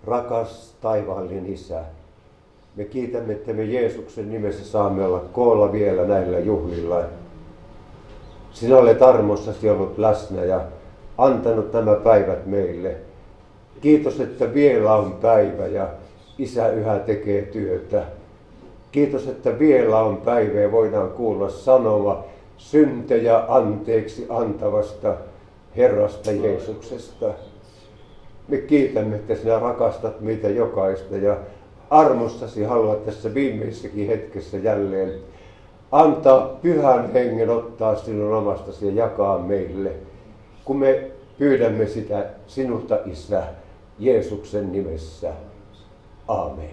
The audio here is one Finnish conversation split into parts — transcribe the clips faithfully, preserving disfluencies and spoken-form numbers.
Rakas taivaallinen Isä, me kiitämme, että me Jeesuksen nimessä saamme olla koolla vielä näillä juhlilla. Sinä olet armossasi ollut läsnä ja antanut nämä päivät meille. Kiitos, että vielä on päivä ja Isä yhä tekee työtä. Kiitos, että vielä on päivä ja voidaan kuulla sanoma syntejä anteeksi antavasta Herrasta Jeesuksesta. Me kiitämme, että sinä rakastat meitä jokaista ja armossasi haluat tässä viimeisessäkin hetkessä jälleen antaa pyhän hengen, ottaa sinun omastasi ja jakaa meille, kun me pyydämme sitä sinulta, Isä, Jeesuksen nimessä. Aamen.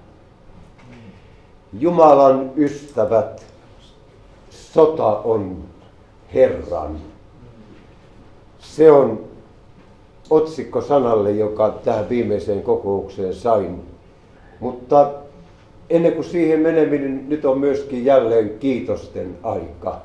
Jumalan ystävät, sota on Herran. Se on otsikko sanalle, joka tähän viimeiseen kokoukseen sain. Mutta ennen kuin siihen meneminen, nyt on myöskin jälleen kiitosten aika.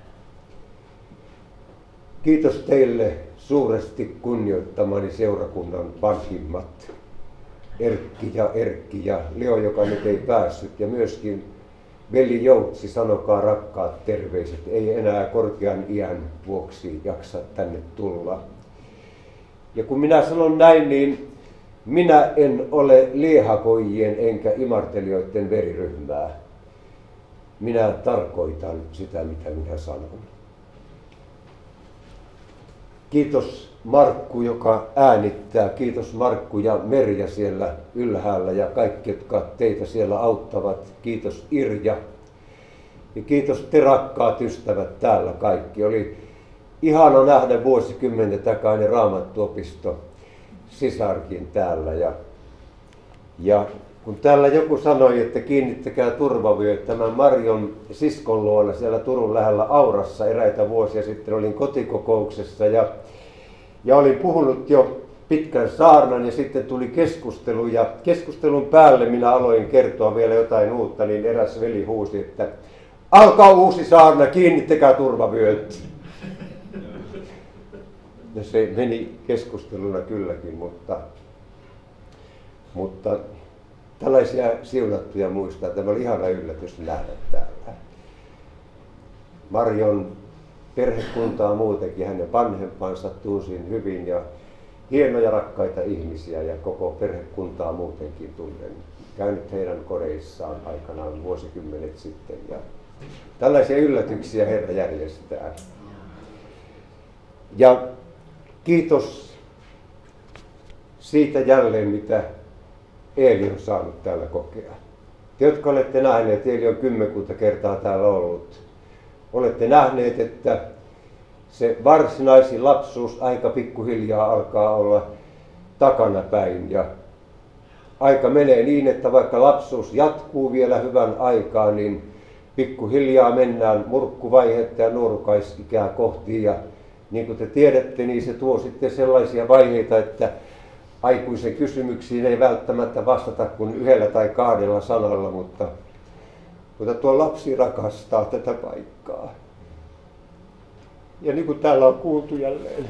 Kiitos teille suuresti kunnioittamani seurakunnan vanhimmat. Erkki ja Erkki ja Leo, joka nyt ei päässyt, ja myöskin veli Joutsi, sanokaa rakkaat terveiset. Ei enää korkean iän vuoksi jaksa tänne tulla. Ja kun minä sanon näin, niin minä en ole liehakoijien enkä imartelijoiden veriryhmää. Minä tarkoitan sitä, mitä minä sanon. Kiitos Markku, joka äänittää. Kiitos Markku ja Merja siellä ylhäällä ja kaikki, jotka teitä siellä auttavat. Kiitos Irja. Ja kiitos te rakkaat ystävät täällä kaikki. Oli ihana nähdä vuosikymmenten takainen Raamattuopisto sisarkin täällä. Ja, ja kun täällä joku sanoi, että kiinnittäkää turvavyöt tämän Marion siskon luona siellä Turun lähellä Aurassa eräitä vuosia sitten, olin kotikokouksessa ja, ja olin puhunut jo pitkän saarnan ja sitten tuli keskustelu ja keskustelun päälle minä aloin kertoa vielä jotain uutta, niin eräs veli huusi, että alkaa uusi saarna, kiinnittäkää turvavyöt. Ja se meni keskusteluna kylläkin, mutta, mutta tällaisia siunattuja muistaa. Tämä oli ihana yllätys nähdä täällä. Marion perhekuntaa muutenkin, hänen vanhempansa tunsin hyvin ja hienoja rakkaita ihmisiä ja koko perhekuntaa muutenkin tunnen. Käynyt heidän kodeissaan aikanaan vuosikymmenet sitten ja tällaisia yllätyksiä Herra järjestää. Ja kiitos siitä jälleen, mitä Eeli on saanut täällä kokea. Te, jotka olette nähneet, Eeli on kymmenkunta kertaa täällä ollut, olette nähneet, että se varsinaisin lapsuus aika pikkuhiljaa alkaa olla takanapäin. Ja aika menee niin, että vaikka lapsuus jatkuu vielä hyvän aikaa, niin pikkuhiljaa mennään murkkuvaihetta ja nuorukaisikää kohti. Ja niin kuin te tiedätte, niin se tuo sitten sellaisia vaiheita, että aikuisen kysymyksiin ei välttämättä vastata kuin yhdellä tai kahdella sanalla, mutta, mutta tuo lapsi rakastaa tätä paikkaa. Ja niin kuin täällä on kuultu jälleen,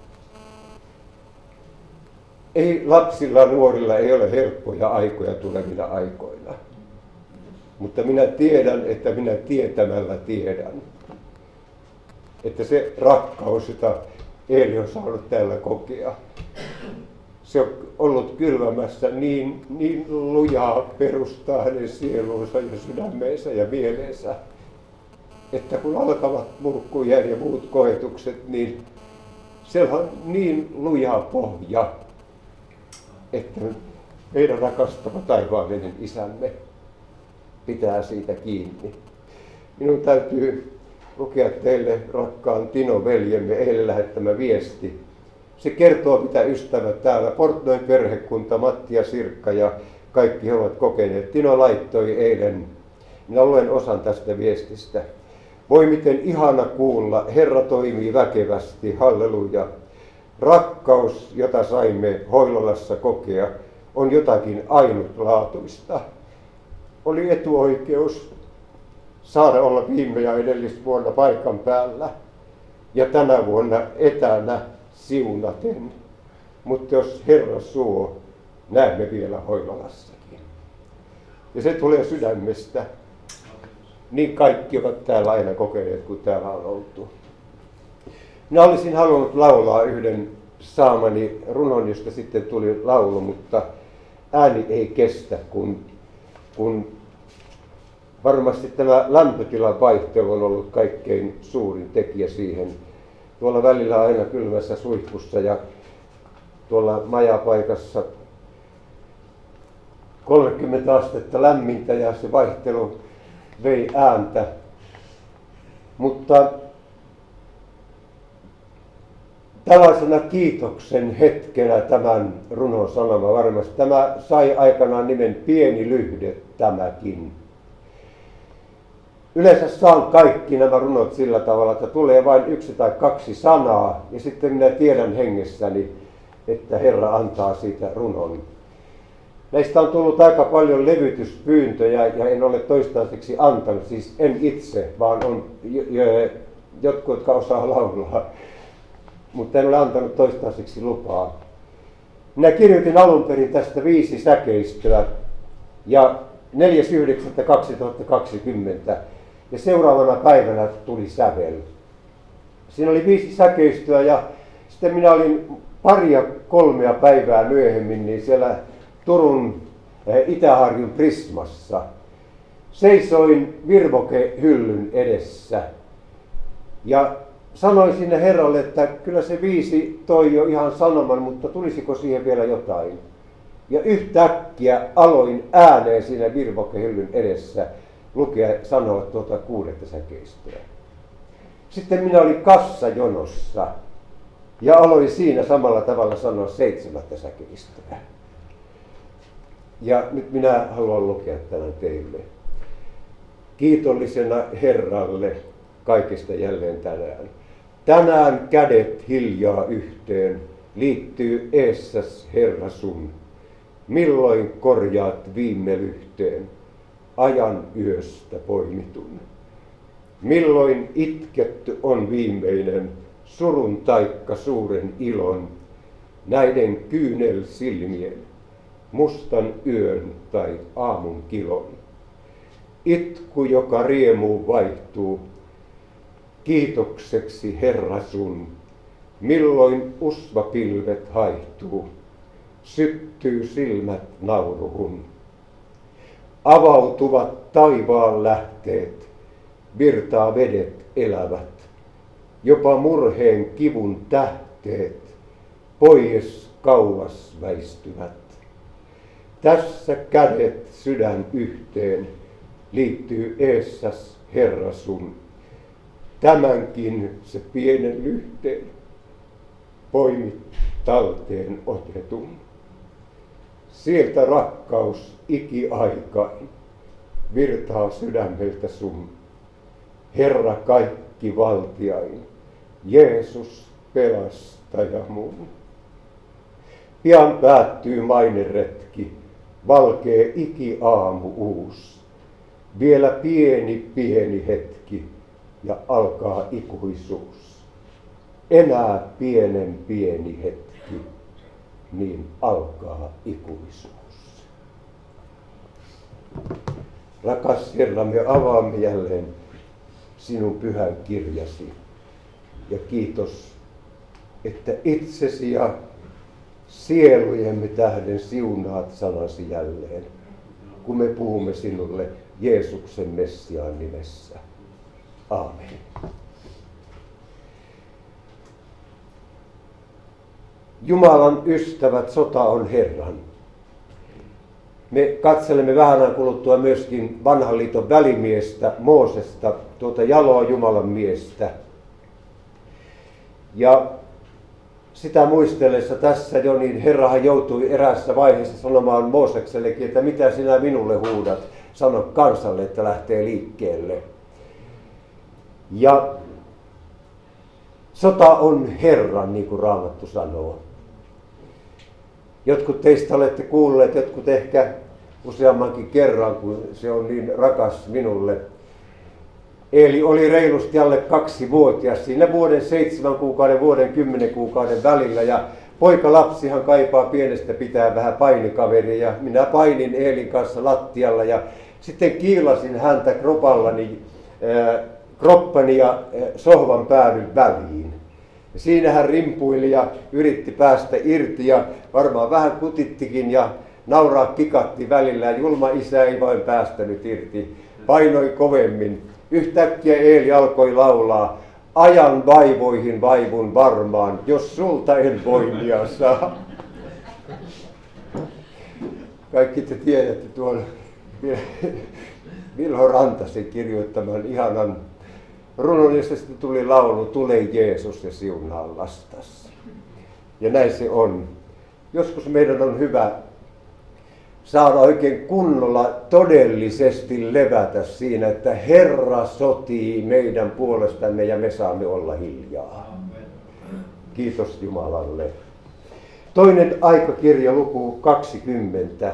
ei lapsilla ja nuorilla ei ole helppoja aikoja tulevina aikoina. Mutta minä tiedän, että minä tietämällä tiedän, että se rakkaus, jota Eeli on saanut täällä kokea, se on ollut kylvämässä niin, niin lujaa perustaa hänen sieluunsa ja sydämeensä ja mieleensä, että kun alkavat murkkujään ja muut koetukset, niin siellä on niin luja pohja, että meidän rakastava taivaallinen Isämme pitää siitä kiinni. Minun täytyy lukea teille rakkaan Tino veljemme eilen lähettämä viesti. Se kertoo, mitä ystävät täällä, Portnoin perhekunta, Matti ja Sirkka ja kaikki he ovat kokeneet. Tino laittoi eilen, minä luen osan tästä viestistä. Voi miten ihana kuulla, Herra toimii väkevästi, halleluja. Rakkaus, jota saimme Hoilolassa kokea, on jotakin ainutlaatuista. Oli etuoikeus saada olla viime ja edellisvuonna paikan päällä ja tänä vuonna etänä siunaten. Mutta jos Herra suo, näemme vielä Hoilalassakin. Ja se tulee sydämestä. Niin kaikki ovat täällä aina kokeneet, kun täällä on oltu. Minä olisin halunnut laulaa yhden saamani runon, josta sitten tuli laulu, mutta ääni ei kestä, kun, kun varmasti tämä lämpötilan vaihtelu on ollut kaikkein suurin tekijä siihen. Tuolla välillä aina kylmässä suihkussa ja tuolla majapaikassa kolmekymmentä astetta lämmintä ja se vaihtelu vei ääntä. Mutta tällaisena kiitoksen hetkenä tämän runon sanoma varmasti. Tämä sai aikanaan nimen Pieni lyhde tämäkin. Yleensä saan kaikki nämä runot sillä tavalla, että tulee vain yksi tai kaksi sanaa ja sitten minä tiedän hengessäni, että Herra antaa siitä runon. Näistä on tullut aika paljon levytyspyyntöjä ja en ole toistaiseksi antanut, siis en itse, vaan on jotkut, jotka osaa laulaa, mutta en ole antanut toistaiseksi lupaa. Minä kirjoitin alun perin tästä viisi säkeistöä ja neljäs yhdeksättä kaksituhattakaksikymmentä ja seuraavana päivänä tuli sävel. Siinä oli viisi säkeistöä ja sitten minä olin paria kolmea päivää myöhemmin niin siellä Turun Itäharjun Prismassa. Seisoin virvokehyllyn edessä ja sanoin sinne Herralle, että kyllä se viisi toi jo ihan sanoman, mutta tulisiko siihen vielä jotain. Ja yhtäkkiä aloin ääneen siinä virvokehyllyn edessä lukea sanoa tuota kuudetta säkeistöä. Sitten minä olin kassajonossa ja aloin siinä samalla tavalla sanoa seitsemättä säkeistöä. Ja nyt minä haluan lukea tämän teille. Kiitollisena Herralle kaikesta jälleen tänään. Tänään kädet hiljaa yhteen, liittyy eessäs Herra sun. Milloin korjaat viime lyhteen, ajan yöstä poimitun. Milloin itketty on viimeinen, surun taikka suuren ilon, näiden kyynel silmien, mustan yön tai aamun kilon. Itku, joka riemuun vaihtuu, kiitokseksi Herra sun, milloin usvapilvet haihtuu, syttyy silmät nauruhun. Avautuvat taivaan lähteet, virtaa vedet elävät, jopa murheen kivun tähteet, pois kauas väistyvät. Tässä kädet sydän yhteen, liittyy eessäs Herra sun. Tämänkin se pienen lyhteen poimit talteen otetun. Sieltä rakkaus ikiaikain virtaa sydämeltä sun. Herra kaikki valtiain, Jeesus pelastaja mun. Pian päättyy maineretki, valkee ikiaamu uus. Vielä pieni pieni hetki ja alkaa ikuisuus. Enää pienen pieni hetki, niin alkaa ikuisuus. Rakas Herra, me avaamme jälleen sinun pyhän kirjasi. Ja kiitos, että itsesi ja sielujemme tähden siunaat sanasi jälleen, kun me puhumme sinulle Jeesuksen Messiaan nimessä. Aamen. Jumalan ystävät, sota on Herran. Me katselemme vähän ajan kuluttua myöskin vanhan liiton välimiestä, Moosesta, tuota jaloa Jumalan miestä. Ja sitä muistellessa tässä jo, niin Herrahan joutui eräässä vaiheessa sanomaan Mooseksellekin, että mitä sinä minulle huudat, sano kansalle, että lähtee liikkeelle. Ja sota on Herran, niin kuin Raamattu sanoo. Jotkut teistä olette kuulleet, jotkut ehkä useammankin kerran, kun se on niin rakas minulle. Eli oli reilusti alle kaksi vuotias siinä vuoden seitsemän kuukauden, vuoden kymmenen kuukauden välillä. Ja Poikalapsihan kaipaa pienestä pitää vähän painikaveria ja minä painin Eelin kanssa lattialla ja sitten kiilasin häntä kropallani, äh, kroppani ja äh, sohvan päädyn väliin. Ja siinä hän rimpuili ja yritti päästä irti ja varmaan vähän kutittikin ja nauraa kikatti välillä ja julma isä ei vain päästänyt irti. Painoi kovemmin. Yhtäkkiä Eeli alkoi laulaa, ajan vaivoihin vaivun varmaan, jos sulta en voimia saa. Kaikki te tiedätte tuon Vilho Rantasen kirjoittaman ihanan runon, josta sitten tuli laulu, tule Jeesus ja siunaa lastas. Ja näin se on. Joskus meidän on hyvä saada oikein kunnolla todellisesti levätä siinä, että Herra sotii meidän puolestamme ja me saamme olla hiljaa. Kiitos Jumalalle. Toinen aikakirja, luku kaksikymmentä.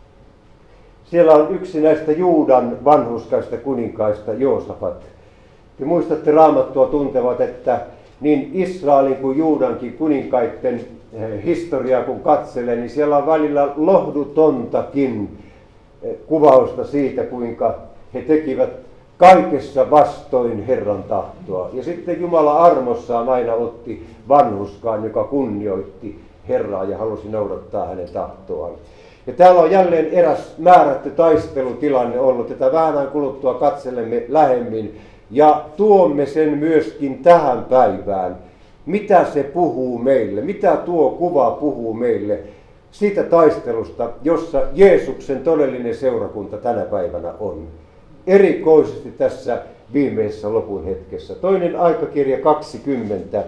Siellä on yksi näistä Juudan vanhurskaista kuninkaista, Joosafat. Te muistatte Raamattua tuntevat, että niin Israelin kuin Juudankin kuninkaiden historiaa kun katselee, niin siellä on välillä lohdutontakin kuvausta siitä, kuinka he tekivät kaikessa vastoin Herran tahtoa. Ja sitten Jumala armossaan aina otti vanhurskaan, joka kunnioitti Herraa ja halusi noudattaa hänen tahtoaan. Ja täällä on jälleen eräs määrätty taistelutilanne ollut, jota vähän kuluttua katselemme lähemmin ja tuomme sen myöskin tähän päivään. Mitä se puhuu meille, mitä tuo kuva puhuu meille siitä taistelusta, jossa Jeesuksen todellinen seurakunta tänä päivänä on. Erikoisesti tässä viimeisessä lopun hetkessä. Toinen aikakirja kaksikymmentä,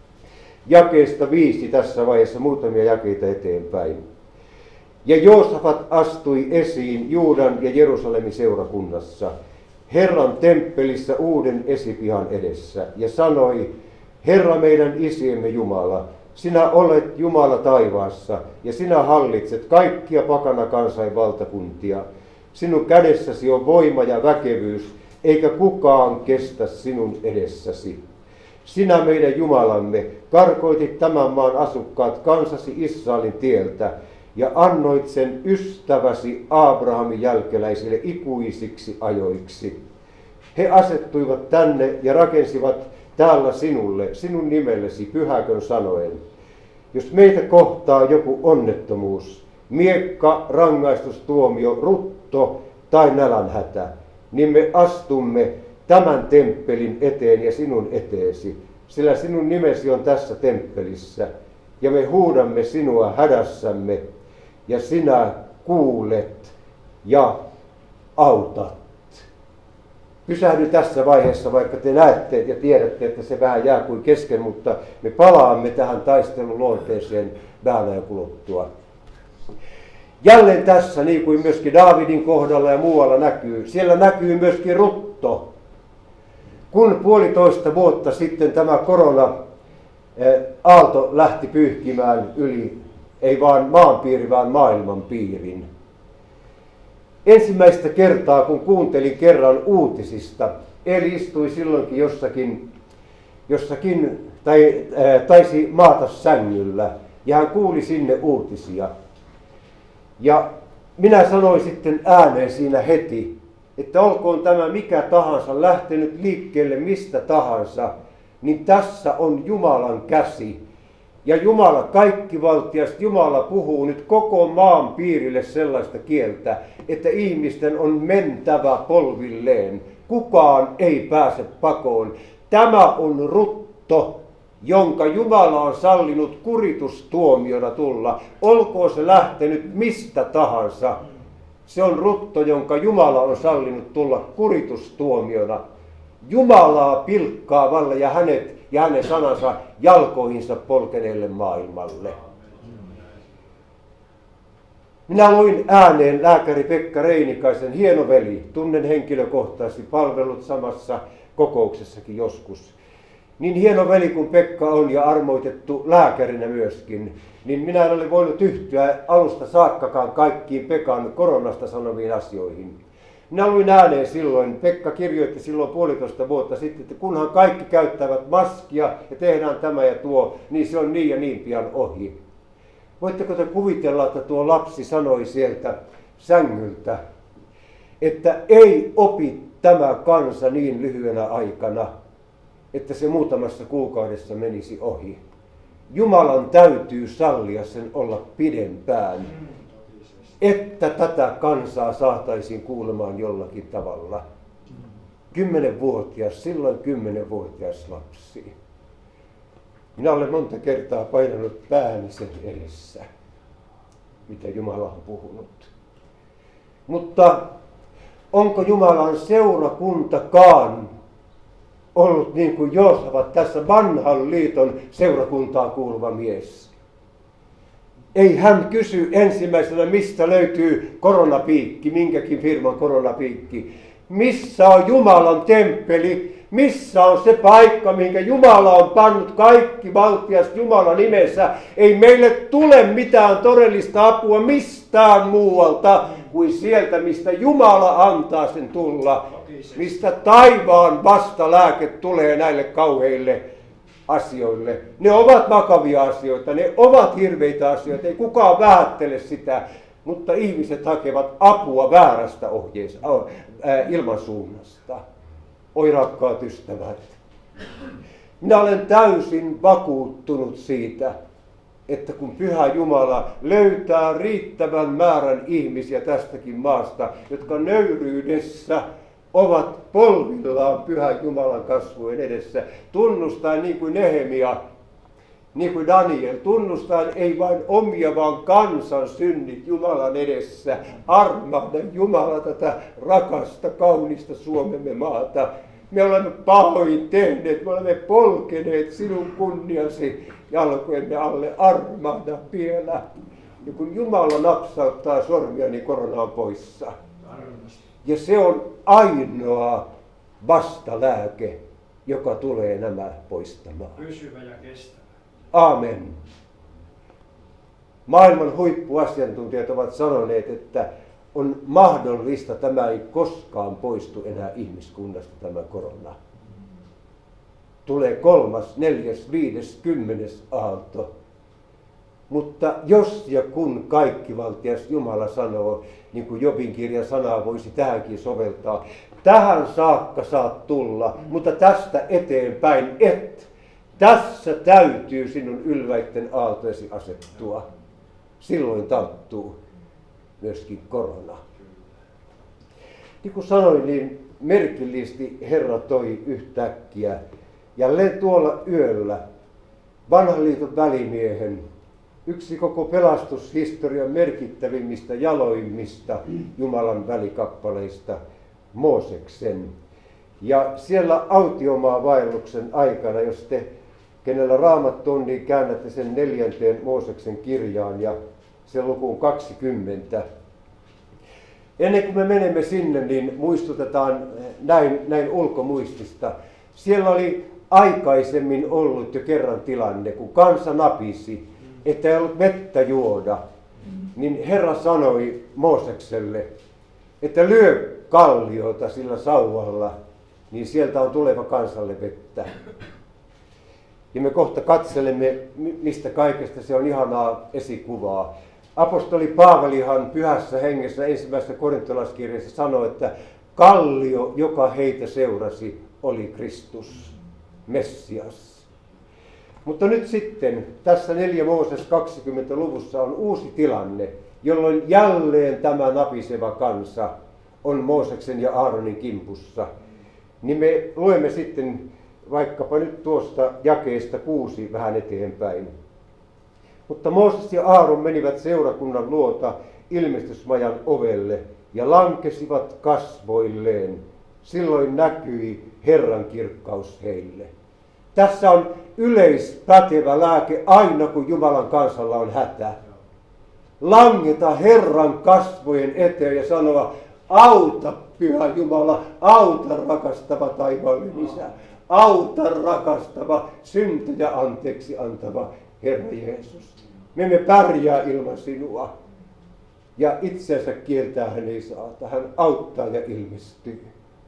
jakeesta viisi tässä vaiheessa, muutamia jakeita eteenpäin. Ja Joosafat astui esiin Juudan ja Jerusalemin seurakunnassa, Herran temppelissä uuden esipihan edessä, ja sanoi, Herra meidän isiemme Jumala, sinä olet Jumala taivaassa, ja sinä hallitset kaikkia pakana kansainvaltakuntia. Sinun kädessäsi on voima ja väkevyys, eikä kukaan kestä sinun edessäsi. Sinä meidän Jumalamme karkoitit tämän maan asukkaat kansasi Israelin tieltä, ja annoit sen ystäväsi Abrahamin jälkeläisille ikuisiksi ajoiksi. He asettuivat tänne ja rakensivat täällä sinulle, sinun nimellesi pyhäkön sanoen. Jos meitä kohtaa joku onnettomuus, miekka, rangaistustuomio, rutto tai nälänhätä, niin me astumme tämän temppelin eteen ja sinun eteesi, sillä sinun nimesi on tässä temppelissä, ja me huudamme sinua hädässämme, ja sinä kuulet ja autat. Pysähdy tässä vaiheessa, vaikka te näette ja tiedätte, että se vähän jää kuin kesken, mutta me palaamme tähän taistelun luonteeseen vähän ajan kuluttua. Jälleen tässä, niin kuin myöskin Daavidin kohdalla ja muualla näkyy, siellä näkyy myöskin rutto. Kun puolitoista vuotta sitten tämä korona-aalto lähti pyyhkimään yli, ei vaan maanpiiri, vaan maailmanpiirin. Ensimmäistä kertaa, kun kuuntelin kerran uutisista, Eli istui silloinkin jossakin, jossakin tai ää, taisi maata sängyllä, ja hän kuuli sinne uutisia. Ja minä sanoin sitten ääneen siinä heti, että olkoon tämä mikä tahansa lähtenyt liikkeelle mistä tahansa, niin tässä on Jumalan käsi. Ja Jumala kaikkivaltias, Jumala puhuu nyt koko maan piirille sellaista kieltä, että ihmisten on mentävä polvilleen. Kukaan ei pääse pakoon. Tämä on rutto, jonka Jumala on sallinut kuritustuomiona tulla. Olkoon se lähtenyt mistä tahansa. Se on rutto, jonka Jumala on sallinut tulla kuritustuomiona. Jumalaa pilkkaavalle ja hänet ja hänen sanansa jalkoihinsa polkeneelle maailmalle. Minä luin ääneen lääkäri Pekka Reinikaisen, hieno veli, tunnen henkilökohtaisesti, palvellut samassa kokouksessakin joskus. Niin hieno veli kuin Pekka on ja armoitettu lääkärinä myöskin, niin minä en ole voinut yhtyä alusta saakkakaan kaikkiin Pekan koronasta sanoviin asioihin. Minä luin ääneen silloin, Pekka kirjoitti silloin puolitoista vuotta sitten, että kunhan kaikki käyttävät maskia ja tehdään tämä ja tuo, niin se on niin ja niin pian ohi. Voitteko te kuvitella, että tuo lapsi sanoi sieltä sängyltä, että ei opi tämä kansa niin lyhyenä aikana, että se muutamassa kuukaudessa menisi ohi. Jumalan täytyy sallia sen olla pidempään, että tätä kansaa saataisiin kuulemaan jollakin tavalla. Kymmenenvuotias, silloin kymmenenvuotias lapsi. Minä olen monta kertaa painanut pääni sen edessä, mitä Jumala on puhunut. Mutta onko Jumalan seurakuntakaan ollut niin kuin Joosafat, tässä vanhan liiton seurakuntaan kuuluva mies? Ei hän kysy ensimmäisenä, mistä löytyy koronapiikki, minkäkin firman koronapiikki. Missä on Jumalan temppeli? Missä on se paikka, minkä Jumala on pannut kaikki valtias Jumalan nimessä? Ei meille tule mitään todellista apua mistään muualta kuin sieltä, mistä Jumala antaa sen tulla. Mistä taivaan vastalääke tulee näille kauheille asioille. Ne ovat vakavia asioita, ne ovat hirveitä asioita, ei kukaan vähättele sitä, mutta ihmiset hakevat apua väärästä ohjeesta, äh, ilmansuunnasta. Oi rakkaat ystävät, minä olen täysin vakuuttunut siitä, että kun Pyhä Jumala löytää riittävän määrän ihmisiä tästäkin maasta, jotka nöyryydessä ovat polvillaan Pyhän Jumalan kasvojen edessä, tunnustaen niin kuin Nehemia, niin kuin Daniel, tunnustaen ei vain omia, vaan kansan synnit Jumalan edessä. Armahda Jumala tätä rakasta, kaunista Suomemme maata. Me olemme pahoin tehneet, me olemme polkeneet sinun kunniasi jalkojemme alle. Armahda vielä. Ja kun Jumala napsauttaa sormia, niin korona on poissa. Ja se on ainoa vastalääke, joka tulee nämä poistamaan. Pysyvä ja kestävä. Aamen. Maailman huippuasiantuntijat ovat sanoneet, että on mahdollista, tämä ei koskaan poistu enää ihmiskunnasta tämä korona. Tulee kolmas, neljäs, viides, kymmenes aalto. Mutta jos ja kun kaikkivaltias Jumala sanoo, niin kuin Jobin kirjan sanaa voisi tähänkin soveltaa, tähän saakka saat tulla, mutta tästä eteenpäin et. Tässä täytyy sinun ylväitten aaltoesi asettua. Silloin talttuu myöskin korona. Niin kuin sanoin, niin merkillisesti Herra toi yhtäkkiä jälleen tuolla yöllä vanhan liiton välimiehen, yksi koko pelastushistorian merkittävimmistä, jaloimmista Jumalan välikappaleista, Mooseksen. Ja siellä autiomaavaelluksen aikana, jos te, kenellä Raamattu on, niin käännätte sen neljänteen Mooseksen kirjaan ja sen lukuun kaksikymmentä. Ennen kuin me menemme sinne, niin muistutetaan näin, näin ulkomuistista. Siellä oli aikaisemmin ollut jo kerran tilanne, kun kansa napisi, että ei ollut vettä juoda, niin Herra sanoi Moosekselle, että lyö kalliota sillä sauvalla, niin sieltä on tuleva kansalle vettä. Ja me kohta katselemme, mistä kaikesta se on ihanaa esikuvaa. Apostoli Paavalihan pyhässä hengessä ensimmäisessä korintolaskirjassa sanoi, että kallio, joka heitä seurasi, oli Kristus, Messias. Mutta nyt sitten, tässä neljä Mooses kaksikymmentä luvussa on uusi tilanne, jolloin jälleen tämä napiseva kansa on Mooseksen ja Aaronin kimpussa. Niin me luemme sitten vaikkapa nyt tuosta jakeesta kuusi vähän eteenpäin. Mutta Mooses ja Aaron menivät seurakunnan luota ilmestysmajan ovelle ja lankesivat kasvoilleen. Silloin näkyi Herran kirkkaus heille. Tässä on yleispätevä lääke aina, kun Jumalan kansalla on hätä. Langeta Herran kasvojen eteen ja sanoa, auta Pyhä Jumala, auta rakastava taivaallinen Isä, auta rakastava, syntejä anteeksi antava Herra Jeesus. Me emme pärjää ilman sinua. ja itsensä kieltää hän ei saata. Hän auttaa ja ilmestyy.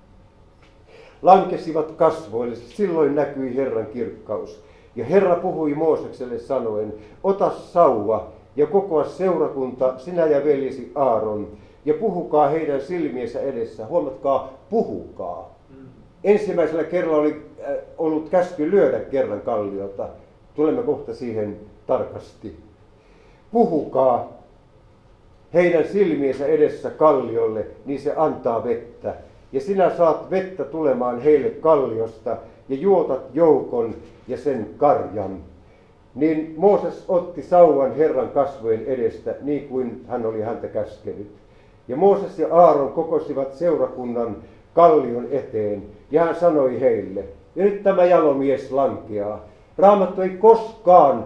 Lankesivat kasvoille, silloin näkyi Herran kirkkaus. Ja Herra puhui Moosekselle sanoen, ota sauva ja kokoa seurakunta, sinä ja veljesi Aaron, ja puhukaa heidän silmiensä edessä. Huomatkaa, puhukaa. Ensimmäisellä kerralla oli ollut käsky lyödä kerran kalliota. Tulemme kohta siihen tarkasti. Puhukaa heidän silmiensä edessä kalliolle, niin se antaa vettä. Ja sinä saat vettä tulemaan heille kalliosta ja juotat joukon ja sen karjan. Niin Mooses otti sauvan Herran kasvojen edestä, niin kuin hän oli häntä käskenyt. Ja Mooses ja Aaron kokosivat seurakunnan kallion eteen, ja hän sanoi heille, ja nyt tämä jalomies lankeaa. Raamattu ei koskaan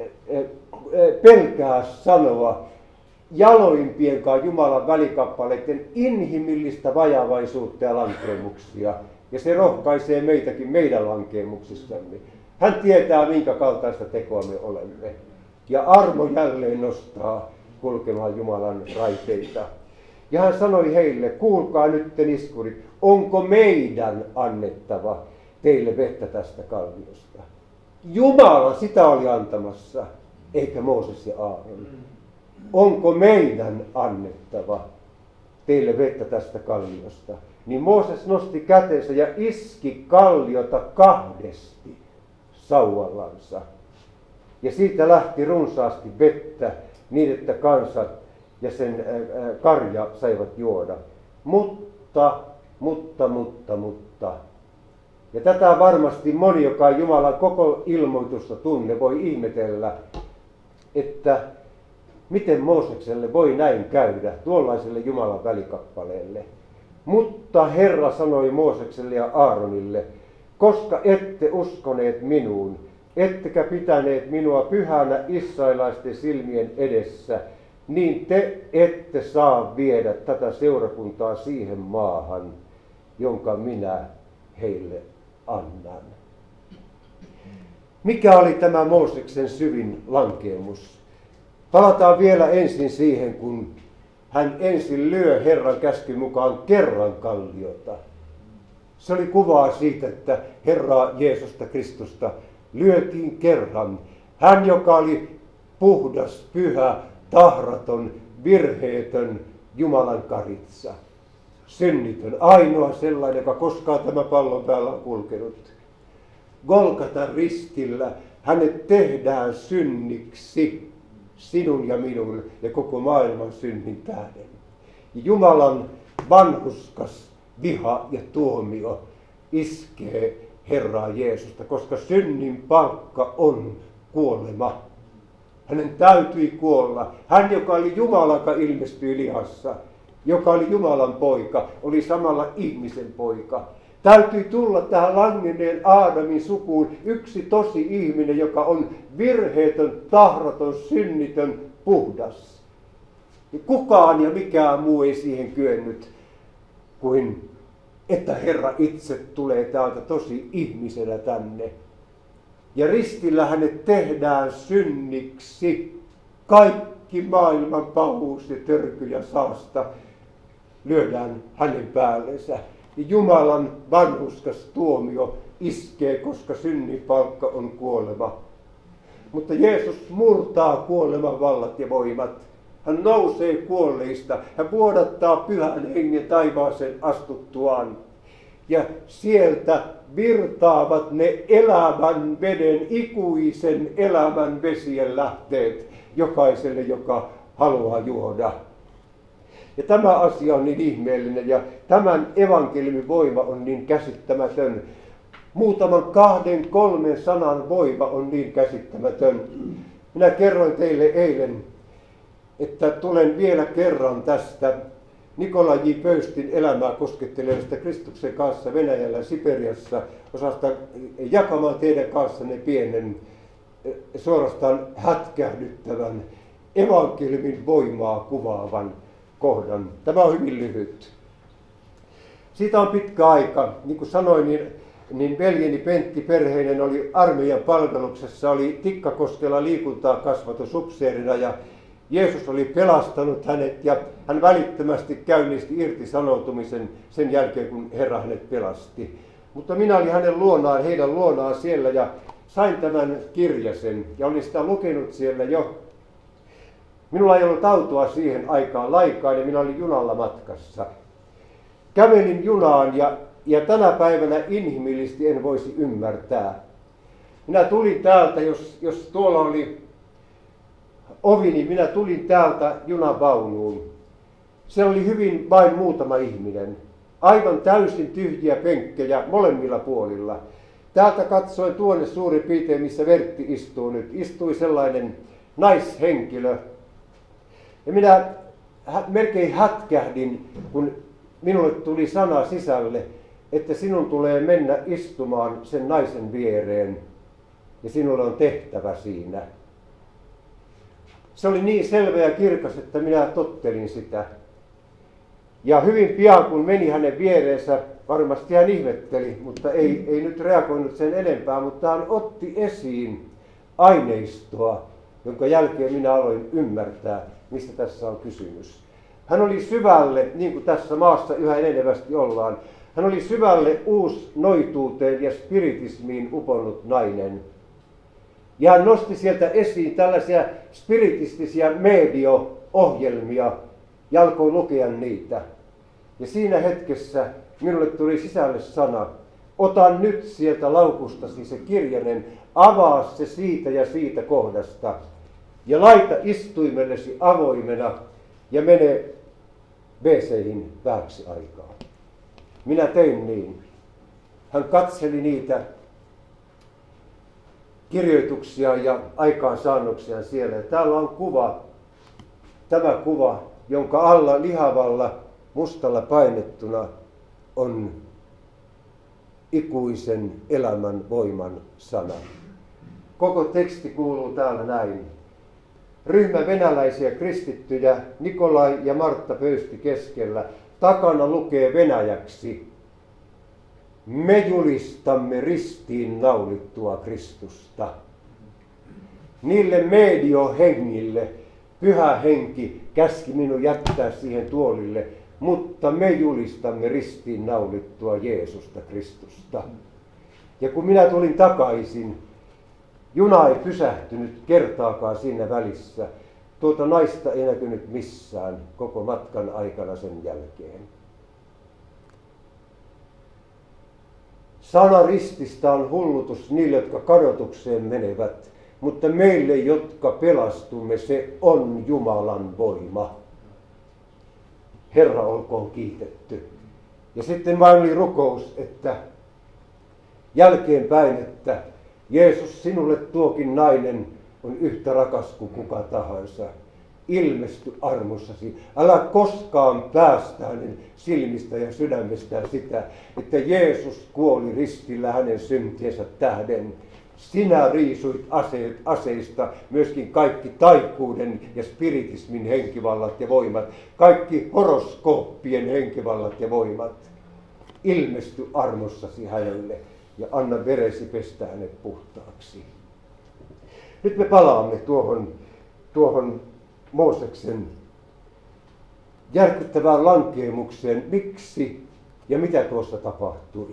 pelkää sanoa jaloimpienkaan Jumalan välikappaleiden inhimillistä vajavaisuutta ja lankeemuksia. Ja se rohkaisee meitäkin meidän lankeemuksissamme. Hän tietää, minkä kaltaista tekoa me olemme. Ja armo jälleen nostaa kulkemaan Jumalan raiteita. Ja hän sanoi heille, kuulkaa nyt te niskurit, onko meidän annettava teille vettä tästä kalliosta? Jumala sitä oli antamassa, eikä Mooses ja Aaron. Onko meidän annettava teille vettä tästä kalliosta? Niin Mooses nosti kätensä ja iski kalliota kahdesti sauvallansa. Ja siitä lähti runsaasti vettä niin, että kansat ja sen karja saivat juoda. Mutta, mutta, mutta, mutta. Ja tätä varmasti moni, joka Jumalan koko ilmoitusta tunne, voi ihmetellä, että miten Moosekselle voi näin käydä, tuollaiselle Jumalan välikappaleelle. Mutta Herra sanoi Moosekselle ja Aaronille, koska ette uskoneet minuun, ettekä pitäneet minua pyhänä israelaisten silmien edessä, niin te ette saa viedä tätä seurakuntaa siihen maahan, jonka minä heille annan. Mikä oli tämä Mooseksen syvin lankeemus? Palataan vielä ensin siihen, kun hän ensin lyö Herran käskyn mukaan kerran kalliota. Se oli kuvaa siitä, että Herraa Jeesusta Kristusta lyötiin kerran. Hän, joka oli puhdas, pyhä, tahraton, virheetön Jumalan karitsa. Synnitön, ainoa sellainen, joka koskaan tämän pallon päällä on kulkenut. Golgatan ristillä hänet tehdään synniksi, sinun ja minun ja koko maailman synnin tähden. Jumalan vanhurskas viha ja tuomio iskee Herraa Jeesusta, koska synnin palkka on kuolema. Hänen täytyi kuolla. Hän, joka oli Jumala, joka ilmestyi lihassa, joka oli Jumalan poika, oli samalla ihmisen poika. Täytyi tulla tähän langenneen Aadamin sukuun yksi tosi ihminen, joka on virheetön, tahraton, synnitön, puhdas. Ja kukaan ja mikään muu ei siihen kyennyt kuin että Herra itse tulee täältä tosi ihmisenä tänne. Ja ristillä hänet tehdään synniksi. Kaikki maailman pahuus ja törky ja saasta lyödään hänen päällensä. Ja Jumalan vanhurskas tuomio iskee, koska synnin palkka on kuolema. Mutta Jeesus murtaa kuoleman vallat ja voimat. Hän nousee kuolleista. Hän vuodattaa pyhän hengen taivaaseen astuttuaan. Ja sieltä virtaavat ne elävän veden, ikuisen elämän vesien lähteet jokaiselle, joka haluaa juoda. Ja tämä asia on niin ihmeellinen ja tämän evankeliumin voima on niin käsittämätön. Muutaman kahden, kolmen sanan voima on niin käsittämätön. Minä kerroin teille eilen, että tulen vielä kerran tästä Nikola J. Pöystin elämää koskettelevasta Kristuksen kanssa Venäjällä Siperiassa osasta jakamaan teidän kanssanne pienen, suorastaan hätkähdyttävän evankeliumin voimaa kuvaavan kohdan. Tämä on hyvin lyhyt. Siitä on pitkä aika. Niin kuin sanoin, niin, niin veljeni Pentti Perheinen oli armeijan palveluksessa, oli Tikkakoskella liikuntaa kasvatusupseerina ja Jeesus oli pelastanut hänet ja hän välittömästi käynnisti irtisanoutumisen sen jälkeen, kun Herra hänet pelasti. Mutta minä olin hänen luonaan, heidän luonaan siellä ja sain tämän kirjasen ja olin sitä lukenut siellä jo. Minulla ei ollut autoa siihen aikaan laikaan ja minä olin junalla matkassa. Kävelin junaan ja, ja tänä päivänä inhimillisesti en voisi ymmärtää. Minä tulin täältä, jos, jos tuolla oli ovi, niin minä tulin täältä junavaunuun. Se oli hyvin vain muutama ihminen. Aivan täysin tyhjiä penkkejä molemmilla puolilla. Täältä katsoin tuonne suurin piirtein, missä Vertti istuu nyt. Istui sellainen naishenkilö. Ja minä melkein hätkähdin, kun minulle tuli sana sisälle, että sinun tulee mennä istumaan sen naisen viereen ja sinulla on tehtävä siinä. Se oli niin selvä ja kirkas, että minä tottelin sitä. Ja hyvin pian, kun meni hänen viereensä, varmasti hän ihmetteli, mutta ei, ei nyt reagoinut sen enempää, mutta hän otti esiin aineistoa, jonka jälkeen minä aloin ymmärtää, mistä tässä on kysymys. Hän oli syvälle, niin kuin tässä maassa yhä enenevästi ollaan, hän oli syvälle uusnoituuteen ja spiritismiin uponnut nainen. Ja hän nosti sieltä esiin tällaisia spiritistisiä medio-ohjelmia ja alkoi lukea niitä. Ja siinä hetkessä minulle tuli sisälle sana, ota nyt sieltä laukustasi se kirjanen, avaa se siitä ja siitä kohdasta ja laita istuimellesi avoimena ja mene WC:hin vähäksi aikaa. Minä tein niin. Hän katseli niitä kirjoituksia ja aikaansaannoksia siellä. Täällä on kuva, tämä kuva, jonka alla lihavalla mustalla painettuna on ikuisen elämän voiman sana. Koko teksti kuuluu täällä näin. Ryhmä venäläisiä kristittyjä, Nikolai ja Martta pöysti keskellä. Takana lukee venäjäksi. Me julistamme ristiin naulittua Kristusta. Niille mediohengille Pyhä Henki käski minun jättää siihen tuolille, mutta me julistamme ristiin naulittua Jeesusta Kristusta. Ja kun minä tulin takaisin, juna ei pysähtynyt kertaakaan siinä välissä. Tuota naista ei näkynyt missään koko matkan aikana sen jälkeen. Sana rististä on hullutus niille, jotka kadotukseen menevät, mutta meille, jotka pelastumme, se on Jumalan voima. Herra olkoon kiitetty. Ja sitten vain oli rukous, että jälkeenpäin, että Jeesus, sinulle tuokin nainen on yhtä rakas kuin kuka tahansa. Ilmesty armossasi. Älä koskaan päästä hänen silmistä ja sydämestään sitä, että Jeesus kuoli ristillä hänen syntiensä tähden. Sinä riisuit aseet, aseista myöskin kaikki taikuuden ja spiritismin henkivallat ja voimat, kaikki horoskooppien henkivallat ja voimat. Ilmesty armossasi hänelle ja anna veresi pestä hänet puhtaaksi. Nyt me palaamme tuohon, tuohon Mooseksen järkyttävään lankeemukseen. Miksi ja mitä tuossa tapahtui?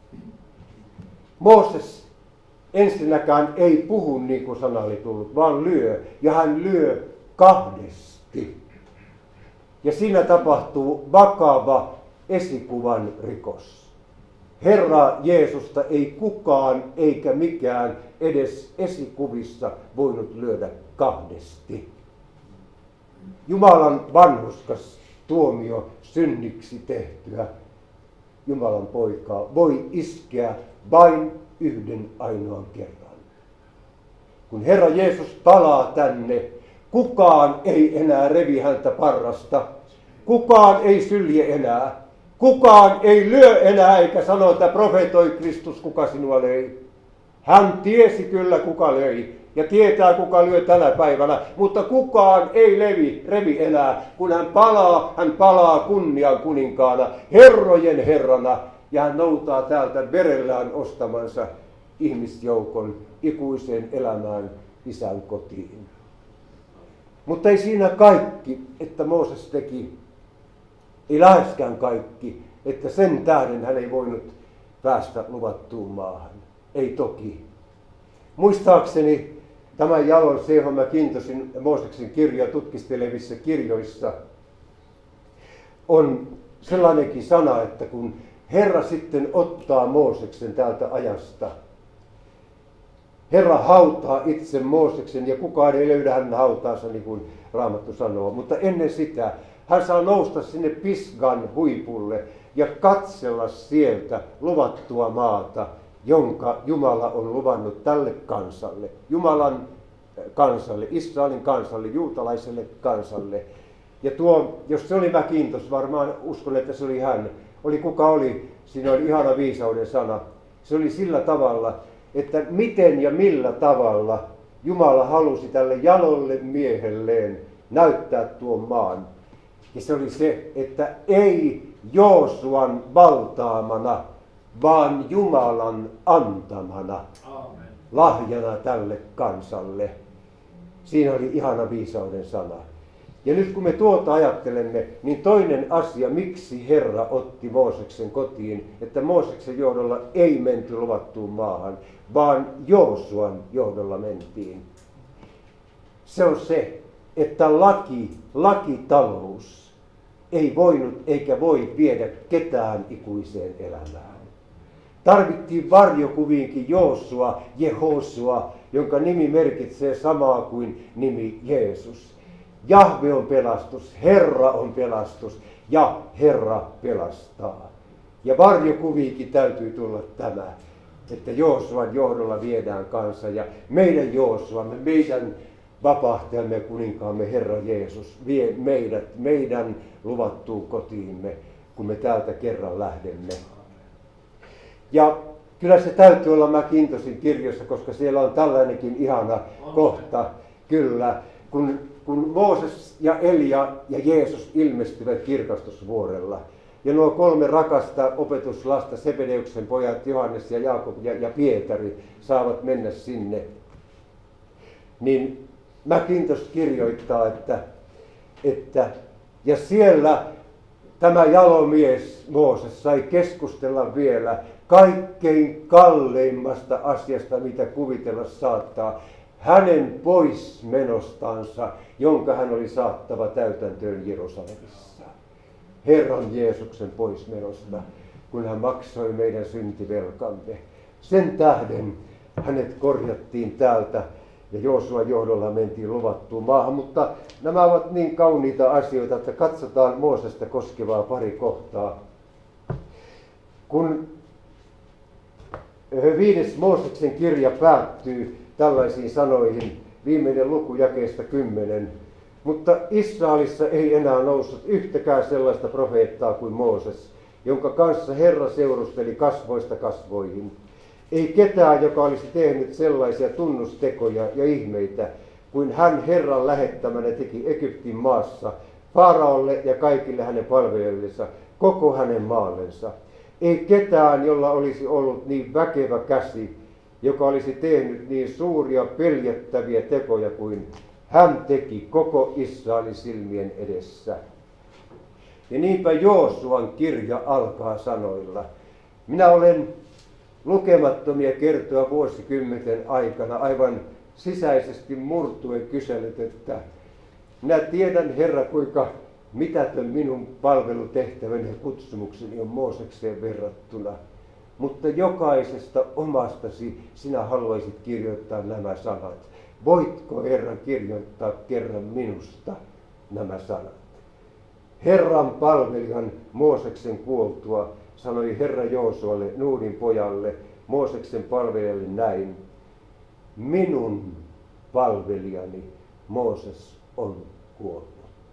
Mooses ensinnäkään ei puhu niin kuin sana oli tullut, vaan lyö. Ja hän lyö kahdesti. Ja siinä tapahtuu vakava esikuvan rikos. Herra Jeesusta ei kukaan eikä mikään edes esikuvissa voinut lyödä kahdesti. Jumalan vanhurskas tuomio synniksi tehtyä Jumalan poikaa voi iskeä vain yhden ainoan kerran. Kun Herra Jeesus palaa tänne, kukaan ei enää revi häntä parrasta, kukaan ei sylje enää, kukaan ei lyö enää eikä sano, että profetoi Kristus, kuka sinua löi. Hän tiesi kyllä, kuka löi. Ja tietää, kuka lyö tänä päivänä, mutta kukaan ei levi, revi enää. Kun hän palaa, hän palaa kunnian kuninkaana, herrojen herrana, ja hän noutaa täältä verellään ostamansa ihmisjoukon ikuiseen elämään isän kotiin. Mutta ei siinä kaikki, että Mooses teki, ei läheskään kaikki, että sen tähden hän ei voinut päästä luvattuun maahan. Ei toki. Muistaakseni tämän jalon C H McIntoshin Mooseksen kirjoja tutkistelevissa kirjoissa on sellainenkin sana, että kun Herra sitten ottaa Mooseksen täältä ajasta, Herra hautaa itse Mooseksen ja kukaan ei löydä hänen hautaansa, niin kuin Raamattu sanoo. Mutta ennen sitä hän saa nousta sinne Pisgan huipulle ja katsella sieltä luvattua maata, jonka Jumala on luvannut tälle kansalle, Jumalan kansalle, Israelin kansalle, juutalaiselle kansalle. Ja tuo, jos se oli McIntosh, varmaan uskon, että se oli hän, oli kuka oli, siinä oli ihana viisauden sana. Se oli sillä tavalla, että miten ja millä tavalla Jumala halusi tälle jalolle miehelleen näyttää tuon maan. Ja se oli se, että ei Joosuan valtaamana, vaan Jumalan antamana Aamen. Lahjana tälle kansalle. Siinä oli ihana viisauden sana. Ja nyt kun me tuota ajattelemme, niin toinen asia, miksi Herra otti Mooseksen kotiin, että Mooseksen johdolla ei menty luvattuun maahan, vaan Joosuan johdolla mentiin. Se on se, että laki, lakitalous ei voinut eikä voi viedä ketään ikuiseen elämään. Tarvittiin varjokuviinkin Joosua, Jehosua, jonka nimi merkitsee samaa kuin nimi Jeesus. Jahve on pelastus, Herra on pelastus ja Herra pelastaa. Ja varjokuviinkin täytyy tulla tämä, että Joosuan johdolla viedään kansa ja meidän Joosuamme, meidän vapahtajamme kuninkaamme Herra Jeesus vie meidät, meidän luvattuun kotiimme, kun me täältä kerran lähdemme. Ja kyllä se täytyy olla McIntoshin kirjoissa, koska siellä on tällainenkin ihana kohta, kyllä, kun, kun Mooses ja Elia ja Jeesus ilmestyvät kirkastusvuorella. Ja nuo kolme rakasta opetuslasta, Sebedeuksen pojat, Johannes ja Jaakob ja, ja Pietari, saavat mennä sinne. Niin McIntosh kirjoittaa, että, että ja siellä tämä jalomies Mooses sai keskustella vielä kaikkein kalleimmasta asiasta, mitä kuvitella saattaa, hänen poismenostansa, jonka hän oli saattava täytäntöön Jerusalemissa. Herran Jeesuksen poismenosta, kun hän maksoi meidän syntivelkamme. Sen tähden hänet korjattiin täältä ja Joosuan johdolla mentiin luvattuun maahan, mutta nämä ovat niin kauniita asioita, että katsotaan Moosesta koskevaa pari kohtaa. Kun viides Mooseksen kirja päättyy tällaisiin sanoihin, viimeinen luku jakeesta kymmenen. Mutta Israelissa ei enää noussut yhtäkään sellaista profeettaa kuin Mooses, jonka kanssa Herra seurusteli kasvoista kasvoihin. Ei ketään, joka olisi tehnyt sellaisia tunnustekoja ja ihmeitä, kuin hän Herran lähettämänä teki Egyptin maassa, Faaraolle ja kaikille hänen palvelijoillensa, koko hänen maallensa. Ei ketään, jolla olisi ollut niin väkevä käsi, joka olisi tehnyt niin suuria peljättäviä tekoja kuin hän teki koko Israelin silmien edessä. Ja niinpä Joosuan kirja alkaa sanoilla. Minä olen lukemattomia kertoja vuosikymmenten aikana aivan sisäisesti murtuen kysellyt, että minä tiedän, Herra, kuinka mitätön minun palvelutehtäväni ja kutsumukseni on Moosekseen verrattuna. Mutta jokaisesta omastasi sinä haluaisit kirjoittaa nämä sanat. Voitko, Herra, kirjoittaa kerran minusta nämä sanat? Herran palvelijan Mooseksen kuoltua sanoi Herra Joosualle, Nuunin pojalle, Mooseksen palvelijalle näin. Minun palvelijani Mooses on kuollut.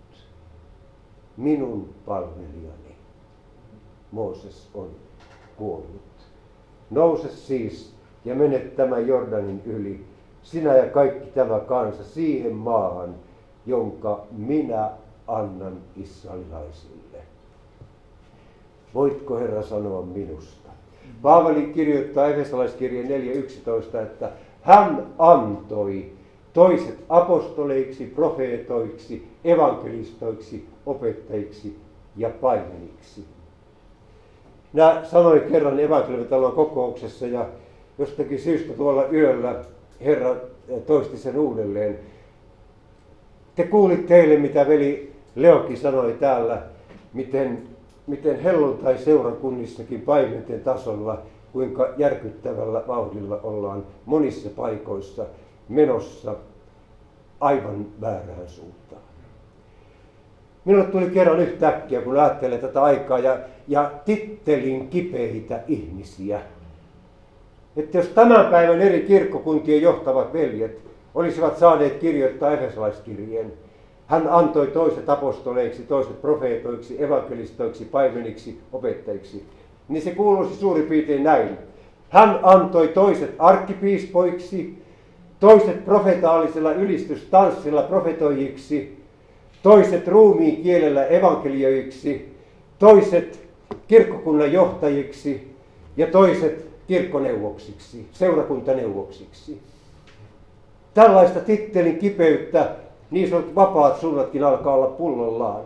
Minun palvelijani Mooses on kuollut. Nouse siis ja mene tämän Jordanin yli, sinä ja kaikki tämä kansa siihen maahan, jonka minä annan israelilaisille. Voitko, Herra, sanoa minusta? Paavali kirjoittaa Efesolaiskirjeen neljä yksitoista, että hän antoi toiset apostoleiksi, profeetoiksi, evankelistoiksi, opettajiksi ja paimeniksi. Minä sanoin kerran evankeliumitalon kokouksessa ja jostakin syystä tuolla yöllä Herra toisti sen uudelleen. Te kuulitte eilen, mitä veli Leokin sanoi täällä, miten, miten helluntai-seurakunnissakin paimenten tasolla, kuinka järkyttävällä vauhdilla ollaan monissa paikoissa menossa aivan väärään suuntaan. Minulle tuli kerran yhtäkkiä, kun ajattelin tätä aikaa ja, ja tittelin kipeitä ihmisiä. Että jos tämän päivän eri kirkkokuntien johtavat veljet olisivat saaneet kirjoittaa efesolaiskirjeen, hän antoi toiset apostoleiksi, toiset profeetoiksi, evankelistoiksi, paimeniksi, opettajiksi, niin se kuuluisi suurin piirtein näin. Hän antoi toiset arkkipiispoiksi, toiset profetaalisella ylistystanssilla profetoijiksi, toiset ruumiin kielellä evankelioiksi, toiset kirkkokunnan johtajiksi ja toiset kirkkoneuvoksiksi, seurakuntaneuvoksiksi. Tällaista tittelin kipeyttä, niin sanotut vapaat suunnatkin alkaa olla pullollaan.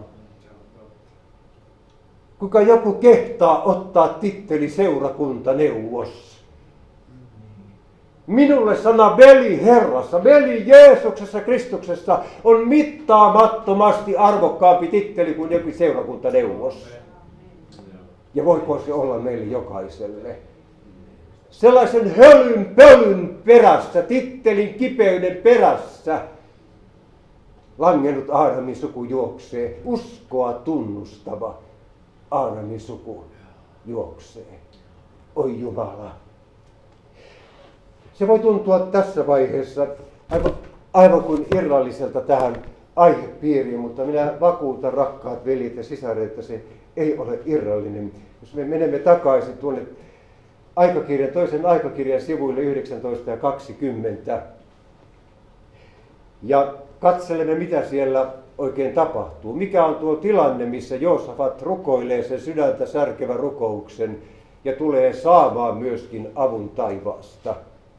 Kuinka joku kehtaa ottaa titteli seurakuntaneuvos. Minulle sana veli Herrassa, veli Jeesuksessa, Kristuksessa on mittaamattomasti arvokkaampi titteli kuin joku seurakuntaneuvos. Ja voiko se olla meille jokaiselle? Sellaisen hölyn pölyn perässä, tittelin kipeyden perässä, langennut Aadamin suku juoksee, uskoa tunnustava Aadamin suku juoksee. Oi Jumala. Se voi tuntua tässä vaiheessa aivan, aivan kuin irralliselta tähän aihepiiriin, mutta minä vakuutan, rakkaat veljet ja sisaret, että se ei ole irrallinen. Jos me menemme takaisin tuonne aikakirjan, toisen aikakirjan sivuille yhdeksäntoista ja kaksikymmentä ja katselemme, mitä siellä oikein tapahtuu. Mikä on tuo tilanne, missä Joosafat rukoilee sen sydäntä särkevän rukouksen ja tulee saamaan myöskin avun taivaasta.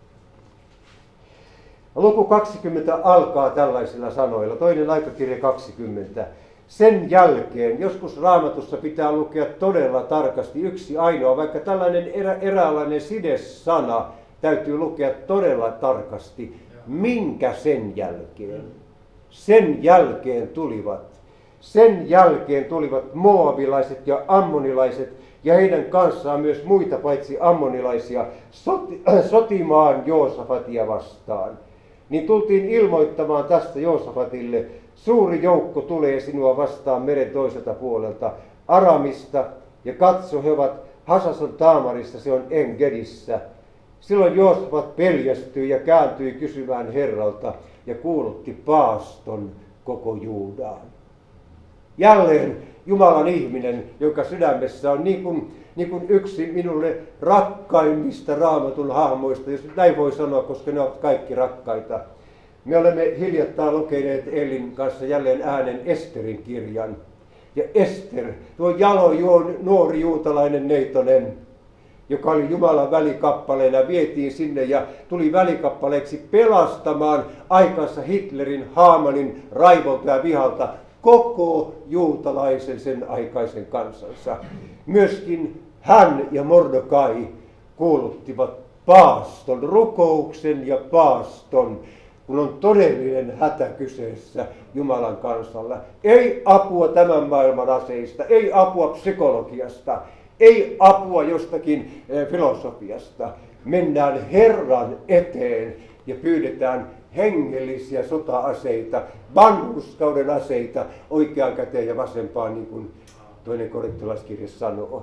Luku kaksikymmentä alkaa tällaisilla sanoilla. Toinen aikakirja kaksikymmentä. Sen jälkeen, joskus Raamatussa pitää lukea todella tarkasti yksi ainoa, vaikka tällainen erä, eräänlainen sidesana täytyy lukea todella tarkasti. Minkä sen jälkeen? Sen jälkeen tulivat. Sen jälkeen tulivat moabilaiset ja ammonilaiset ja heidän kanssaan myös muita paitsi ammonilaisia soti, sotimaan Joosafatia vastaan. Niin tultiin ilmoittamaan tästä Joosafatille, suuri joukko tulee sinua vastaan meren toiselta puolelta Aramista ja katso, he ovat Hasason Taamarissa, se on En-Gedissä. Silloin Joosafat peljästyi ja kääntyi kysymään Herralta ja kuulutti paaston koko Juudaan. Jälleen Jumalan ihminen, jonka sydämessä on niin kuin, niin kuin yksi minulle rakkaimmista Raamatun hahmoista, jos näin voi sanoa, koska ne ovat kaikki rakkaita. Me olemme hiljattain lukeneet Elin kanssa jälleen äänen Esterin kirjan. Ja Ester, tuo jalo nuori juutalainen neitonen, joka oli Jumalan välikappaleena, vietiin sinne ja tuli välikappaleeksi pelastamaan aikansa Hitlerin, Haamanin raivolta ja vihalta koko juutalaisen sen aikaisen kansansa. Myöskin hän ja Mordekai kuuluttivat paaston, rukouksen ja paaston, kun on todellinen hätä kyseessä Jumalan kansalla. Ei apua tämän maailman aseista, ei apua psykologiasta, ei apua jostakin filosofiasta. Mennään Herran eteen ja pyydetään hengellisiä sota-aseita, vanhurskauden aseita oikeaan käteen ja vasempaan, niin kuin toinen korintolaiskirja sanoo.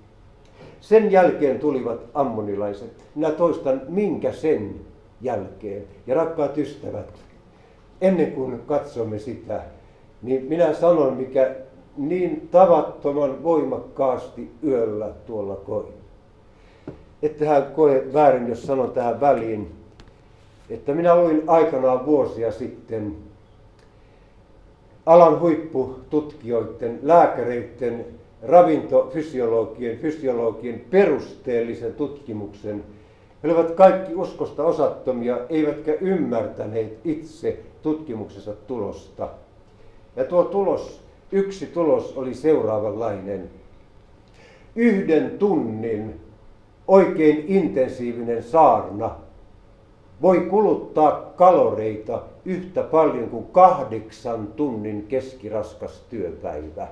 Sen jälkeen tulivat ammonilaiset. Minä toistan, minkä sen jälkeen. Ja rakkaat ystävät, ennen kuin katsomme sitä, niin minä sanon, mikä niin tavattoman voimakkaasti yöllä tuolla koin. Ettehän koe väärin, jos sanon tähän väliin, että minä luin aikanaan vuosia sitten alan huippututkijoiden, lääkäreiden, ravintofysiologien, fysiologien perusteellisen tutkimuksen, He olivat kaikki uskosta osattomia, eivätkä ymmärtäneet itse tutkimuksensa tulosta. Ja tuo tulos, yksi tulos oli seuraavanlainen. Yhden tunnin oikein intensiivinen saarna voi kuluttaa kaloreita yhtä paljon kuin kahdeksan tunnin keskiraskas työpäivä.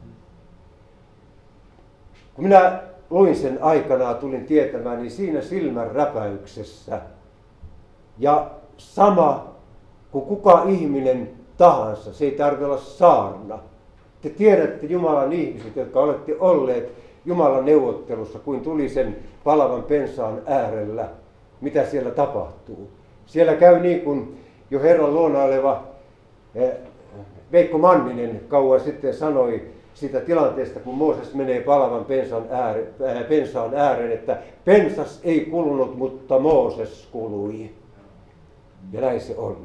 Kun minä luin sen aikanaan, tulin tietämään, niin siinä silmän räpäyksessä ja sama kuin kuka ihminen tahansa, se ei tarvitse olla saarna. Te tiedätte Jumalan ihmiset, jotka olette olleet Jumalan neuvottelussa, kuin tuli sen palavan pensaan äärellä, mitä siellä tapahtuu. Siellä käy niin kuin jo Herran luona oleva Veikko Manninen kauan sitten sanoi siitä tilanteesta, kun Mooses menee palavan pensaan, ääre, äh, pensaan ääreen, että pensas ei kulunut, mutta Mooses kului. Ja näin se on.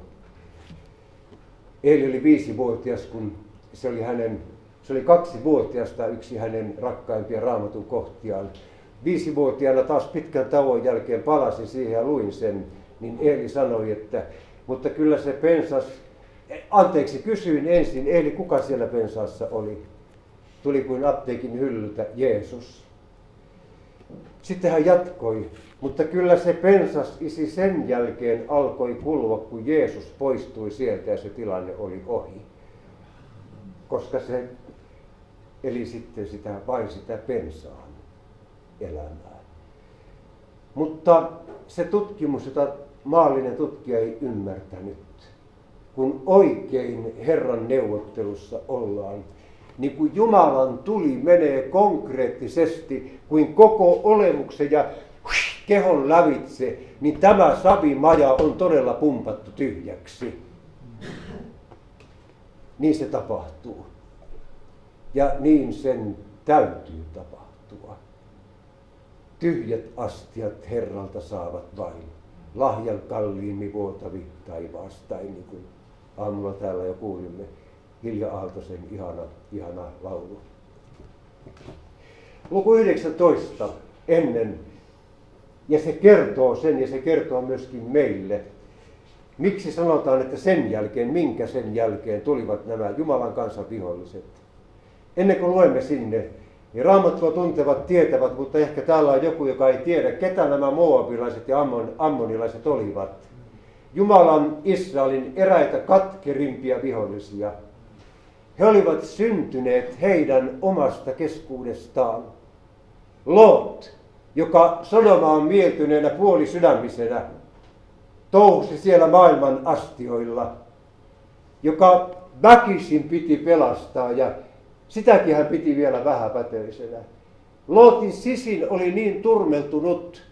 Eeli oli viisivuotias, kun se oli hänen, se oli kaksivuotiasta yksi hänen rakkaimpia Raamatun kohtiaan. Viisivuotiaana taas pitkän tauon jälkeen palasin siihen ja luin sen, niin Eeli sanoi, että mutta kyllä se pensas, anteeksi kysyin ensin, Eeli kuka siellä pensaassa oli? Tuli kuin apteekin hyllyltä Jeesus. Sitten hän jatkoi, mutta kyllä se pensas isi sen jälkeen alkoi kulua, kun Jeesus poistui sieltä ja se tilanne oli ohi. Koska se eli sitten sitä, vain sitä pensaan elämää. Mutta se tutkimus, jota maallinen tutkija ei ymmärtänyt, kun oikein Herran neuvottelussa ollaan, niin kuin Jumalan tuli menee konkreettisesti kuin koko olemuksen ja kehon lävitse, niin tämä savimaja on todella pumpattu tyhjäksi. Niin se tapahtuu. Ja niin sen täytyy tapahtua. Tyhjät astiat Herralta saavat vain lahjan kalliimmin vuotavi taivaasta, niin kuin aamulla täällä jo kuulimme. Hilja Aaltosen ihana, ihana laulu. Luku yhdeksäntoista ennen, ja se kertoo sen, ja se kertoo myöskin meille. Miksi sanotaan, että sen jälkeen, minkä sen jälkeen tulivat nämä Jumalan kansan viholliset? Ennen kuin luemme sinne, niin Raamattua tuntevat tietävät, mutta ehkä täällä on joku, joka ei tiedä, ketä nämä moabilaiset ja ammon, ammonilaiset olivat. Jumalan Israelin eräitä katkerimpia vihollisia. He olivat syntyneet heidän omasta keskuudestaan. Lot, joka Sodomaan mieltyneenä puolisydämisenä touhusi siellä maailman astioilla, joka väkisin piti pelastaa ja sitäkin hän piti vielä vähäpätöisenä. Lotin sisin oli niin turmeltunut,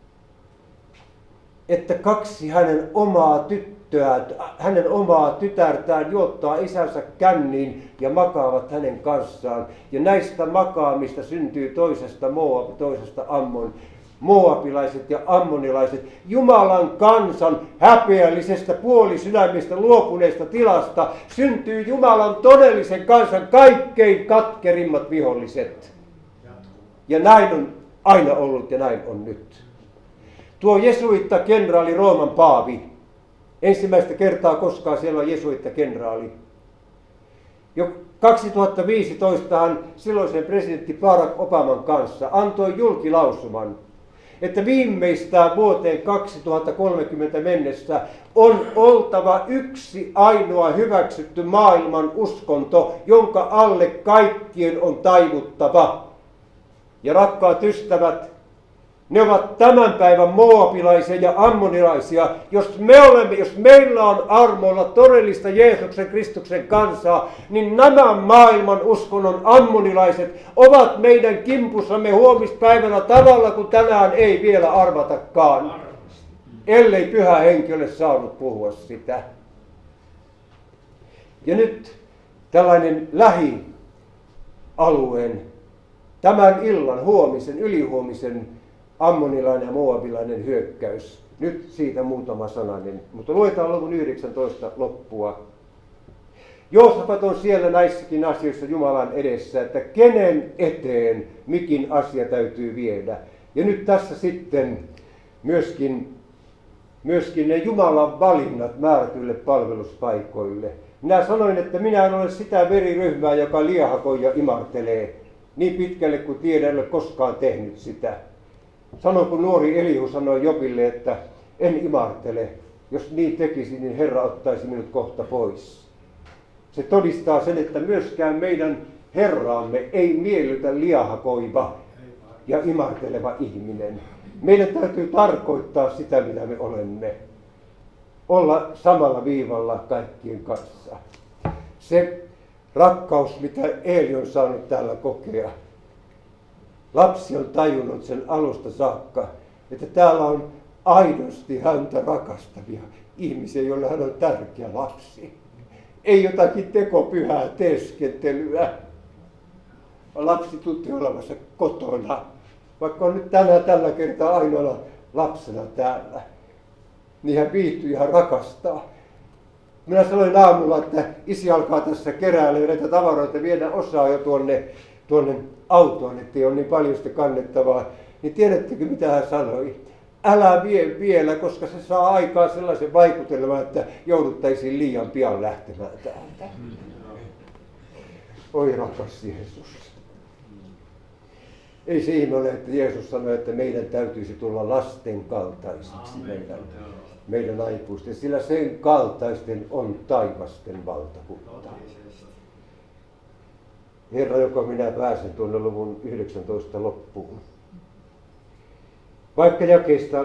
että kaksi hänen omaa tyttöään, hänen omaa tytärtään juottaa isänsä känniin ja makaavat hänen kanssaan. Ja näistä makaamista syntyy toisesta Moab, toisesta Ammon. Moabilaiset ja ammonilaiset, Jumalan kansan häpeällisestä puolisydämistä luopuneesta tilasta syntyy Jumalan todellisen kansan kaikkein katkerimmat viholliset. Ja näin on aina ollut ja näin on nyt. Tuo jesuitta-kenraali Rooman paavi, ensimmäistä kertaa koskaan siellä on jesuitta-kenraali. Jo kaksituhattaviisitoista hän silloisen presidentti Barack Obaman kanssa antoi julkilausuman, että viimeistään vuoteen kaksituhattakolmekymmentä mennessä on oltava yksi ainoa hyväksytty maailman uskonto, jonka alle kaikkien on taivuttava. Ja rakkaat ystävät, ne ovat tämän päivän moabilaisia ja ammonilaisia. Jos me olemme, jos meillä on armoilla todellista Jeesuksen Kristuksen kansaa, niin nämä maailman uskonnon ammonilaiset ovat meidän kimpussamme huomispäivänä tavalla, kun tänään ei vielä arvatakaan, ellei Pyhä Henki ole saanut puhua sitä. Ja nyt tällainen lähialueen, tämän illan, huomisen, ylihuomisen ammonilainen ja moabilainen hyökkäys. Nyt siitä muutama sananen, mutta luetaan luvun yhdeksäntoista loppua. Joosafat on siellä näissäkin asioissa Jumalan edessä, että kenen eteen mikin asia täytyy viedä. Ja nyt tässä sitten myöskin, myöskin ne Jumalan valinnat määrätyille palveluspaikoille. Minä sanoin, että minä en ole sitä veriryhmää, joka liehakoi ja imartelee niin pitkälle kuin tiedän, en ole koskaan tehnyt sitä. Sanoin, kun nuori Elihu sanoi Jobille, että en imartele. Jos niin tekisi, niin Herra ottaisi minut kohta pois. Se todistaa sen, että myöskään meidän Herraamme ei miellytä liahakoiva ja imarteleva ihminen. Meidän täytyy tarkoittaa sitä, mitä me olemme. Olla samalla viivalla kaikkien kanssa. Se rakkaus, mitä Eeli on saanut täällä kokea. Lapsi on tajunnut sen alusta saakka, että täällä on aidosti häntä rakastavia ihmisiä, joille hän on tärkeä lapsi. Ei jotakin tekopyhää teeskentelyä. Lapsi tuntuu olevansa kotona, vaikka on nyt tänään tällä kertaa ainoana lapsena täällä. Niin hän viihtyy ja hän rakastaa. Minä sanoin aamulla, että isi alkaa tässä keräällä näitä tavaroita viedä osaa jo tuonne, tuonne autoon, ettei ole niin paljon sitä kannettavaa. Niin tiedättekö mitä hän sanoi? Älä vie vielä, koska se saa aikaan sellaisen vaikutelman, että jouduttaisiin liian pian lähtemään täältä. Oi rakas Jeesus. Ei se ihme ole, että Jeesus sanoi, että meidän täytyisi tulla lasten kaltaisiksi meidän, meidän aikuisten, sillä sen kaltaisten on taivasten valtakunta. Herra, joka minä pääsen tuonne luvun yhdeksäntoista loppuun. Vaikka jakeesta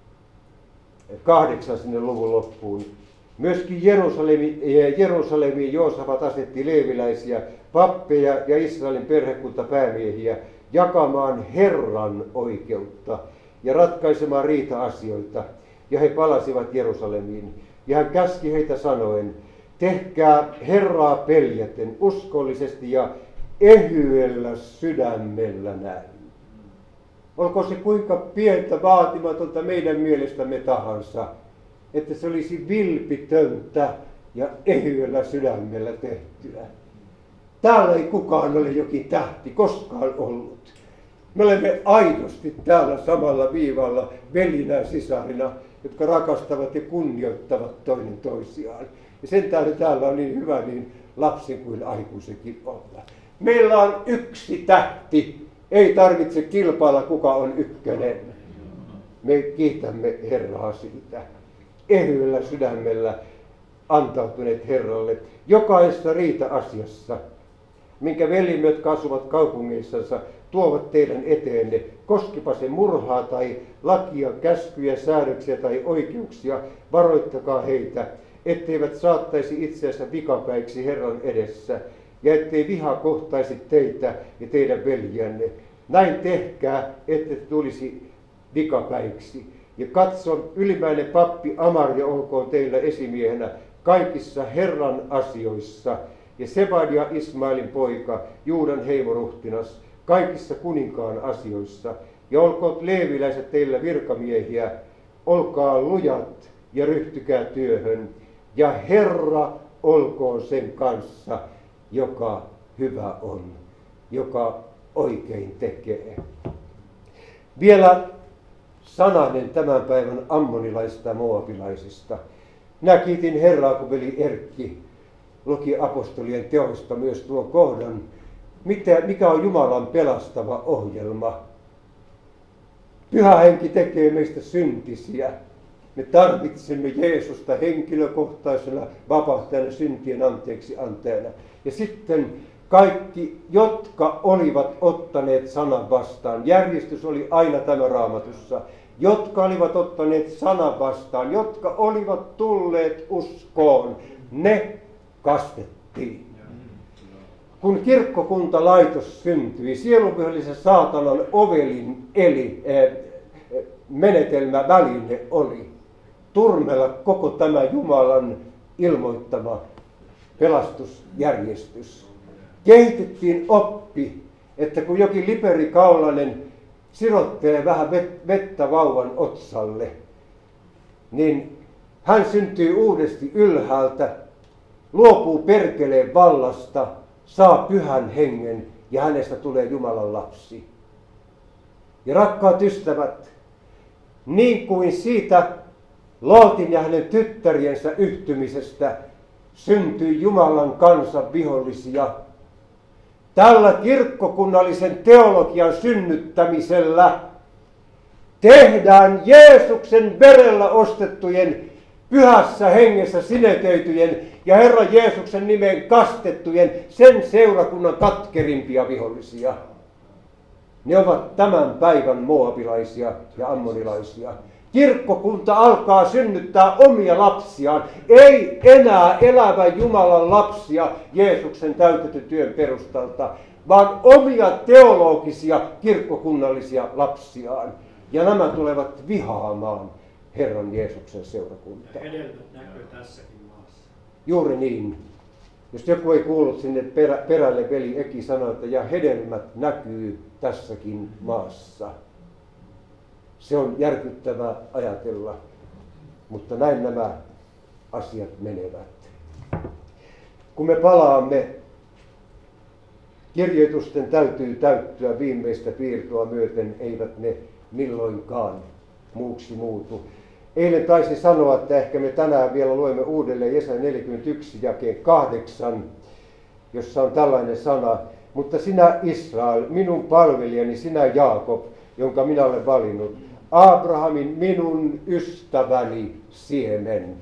kahdeksan sinne luvun loppuun, myöskin Jerusalemi, Jerusalemiin Joosafat asetti leeviläisiä, pappeja ja Israelin perhekunta päämiehiä jakamaan Herran oikeutta ja ratkaisemaan riita-asioita. Ja he palasivat Jerusalemiin. Ja hän käski heitä sanoen, tehkää Herraa peljäten uskollisesti ja ehyellä sydämellä näin. Olkoon se kuinka pientä vaatimatonta meidän mielestämme tahansa, että se olisi vilpitöntä ja ehyellä sydämellä tehtyä. Täällä ei kukaan ole jokin tähti koskaan ollut. Me olemme aidosti täällä samalla viivalla velinä sisarina, jotka rakastavat ja kunnioittavat toinen toisiaan. Ja sen tähden täällä on niin hyvä niin lapsen kuin aikuisenkin olla. Meillä on yksi tähti. Ei tarvitse kilpailla, kuka on ykkönen. Me kiitämme Herraa siitä. Ehyellä sydämellä antautuneet Herralle jokaisessa riita-asiassa, minkä velimme, jotka asuvat kaupungeissansa, tuovat teidän eteenne, koskipa se murhaa tai lakia, käskyjä, säädöksiä tai oikeuksia, varoittakaa heitä, etteivät saattaisi itseänsä vikapäiksi Herran edessä, ja ettei viha kohtaisi teitä ja teidän veljiänne. Näin tehkää, ette tulisi vikapäiksi. Ja katso, ylimmäinen pappi Amaria olkoon teillä esimiehenä kaikissa Herran asioissa, ja Sebadia Ismailin poika, Juudan heimoruhtinas, kaikissa kuninkaan asioissa. Ja olkoot leeviläiset teillä virkamiehiä, olkaa lujat ja ryhtykää työhön, ja Herra olkoon sen kanssa, joka hyvä on, joka oikein tekee. Vielä sananen tämän päivän ammonilaisista ja moabilaisista. Minä kiitin Herraa, kun veli Erkki luki apostolien teoista myös tuon kohdan, mitä, mikä on Jumalan pelastava ohjelma. Pyhä Henki tekee meistä syntisiä. Me tarvitsemme Jeesusta henkilökohtaisena vapahtajana, syntien anteeksi antajana. Ja sitten kaikki, jotka olivat ottaneet sanan vastaan, järjestys oli aina tämä Raamatussa, jotka olivat ottaneet sanan vastaan, jotka olivat tulleet uskoon, ne kastettiin. Kun kirkkokuntalaitos syntyi, sielunpyhällisen saatanan ovelin eli äh, menetelmä väline oli turmella koko tämä Jumalan ilmoittama pelastusjärjestys. Kehitettiin oppi, että kun jokin liperikaulainen sirottelee vähän vettä vauvan otsalle, niin hän syntyy uudesti ylhäältä, luopuu perkeleen vallasta, saa pyhän hengen ja hänestä tulee Jumalan lapsi. Ja rakkaat ystävät, niin kuin siitä Lootin ja hänen tyttäriensä yhtymisestä syntyi Jumalan kansan vihollisia. Tällä kirkkokunnallisen teologian synnyttämisellä tehdään Jeesuksen verellä ostettujen, pyhässä hengessä sinetöityjen ja Herran Jeesuksen nimeen kastettujen sen seurakunnan katkerimpia vihollisia. Ne ovat tämän päivän moabilaisia ja ammonilaisia. Kirkkokunta alkaa synnyttää omia lapsiaan, ei enää elävän Jumalan lapsia Jeesuksen täytetyn työn perustalta, vaan omia teologisia kirkkokunnallisia lapsiaan. Ja nämä tulevat vihaamaan Herran Jeesuksen seurakuntaa. Ja hedelmät näkyy tässäkin maassa. Juuri niin. Jos joku ei kuullut sinne perä, perälle, veli Eki sanoi, että ja hedelmät näkyy tässäkin maassa. Se on järkyttävää ajatella, mutta näin nämä asiat menevät. Kun me palaamme, kirjoitusten täytyy täyttyä viimeistä piirtoa myöten, eivät ne milloinkaan muuksi muutu. Eilen taisin sanoa, että ehkä me tänään vielä luemme uudelleen Jesaja neljäkymmentäyksi jakeen kahdeksan, jossa on tällainen sana. Mutta sinä Israel, minun palvelijani, sinä Jaakob, jonka minä olen valinnut, Abrahamin minun ystäväni siemen.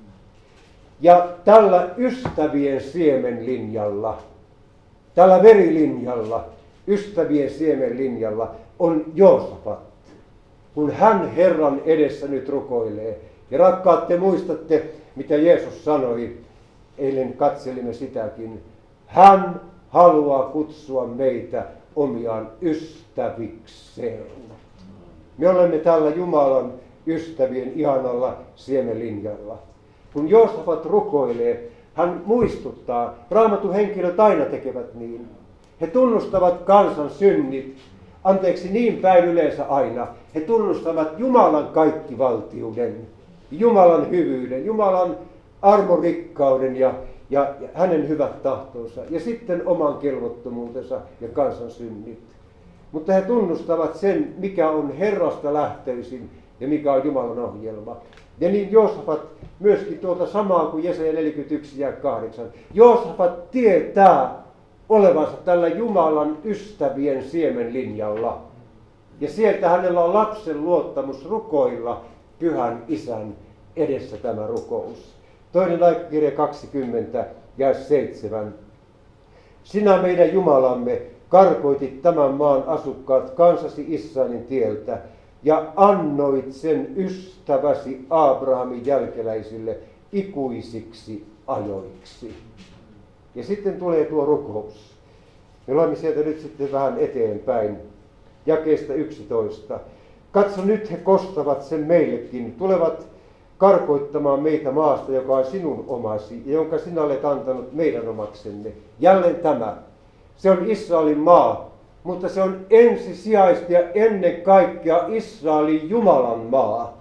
Ja tällä ystävien siemenlinjalla, tällä verilinjalla, ystävien siemenlinjalla on Joosafat, kun hän Herran edessä nyt rukoilee. Ja rakkaat, te muistatte, mitä Jeesus sanoi, eilen katselimme sitäkin. Hän haluaa kutsua meitä omiaan ystävikseen. Me olemme tällä Jumalan ystävien ihanalla siemenlinjalla. Kun Joosafat rukoilee, hän muistuttaa, Raamatun henkilöt aina tekevät niin. He tunnustavat kansan synnit, anteeksi niin päin yleensä aina. He tunnustavat Jumalan kaikkivaltiuden, Jumalan hyvyyden, Jumalan armorikkauden ja, ja, ja hänen hyvät tahtonsa. Ja sitten oman kelvottomuutensa ja kansan synnit. Mutta he tunnustavat sen, mikä on Herrasta lähtöisin ja mikä on Jumalan ohjelma. Ja niin Joosafat myöskin tuota samaa kuin Jesaja neljäkymmentäyksi ja kahdeksan. Joosafat tietää olevansa tällä Jumalan ystävien siemenlinjalla. Ja sieltä hänellä on lapsen luottamus rukoilla Pyhän Isän edessä tämä rukous. Toinen aikakirja kaksikymmentä ja seitsemän. Sinä meidän Jumalamme karkoitit tämän maan asukkaat kansasi Israelin tieltä ja annoit sen ystäväsi Abrahamin jälkeläisille ikuisiksi ajoiksi. Ja sitten tulee tuo rukous. Me olemme sieltä nyt sitten vähän eteenpäin. Jakeesta yksitoista. Katso, nyt he kostavat sen meillekin, tulevat karkoittamaan meitä maasta, joka on sinun omasi ja jonka sinä olet antanut meidän omaksemme. Jälleen tämä. Se on Israelin maa, mutta se on ensisijaisesti ja ennen kaikkea Israelin Jumalan maa.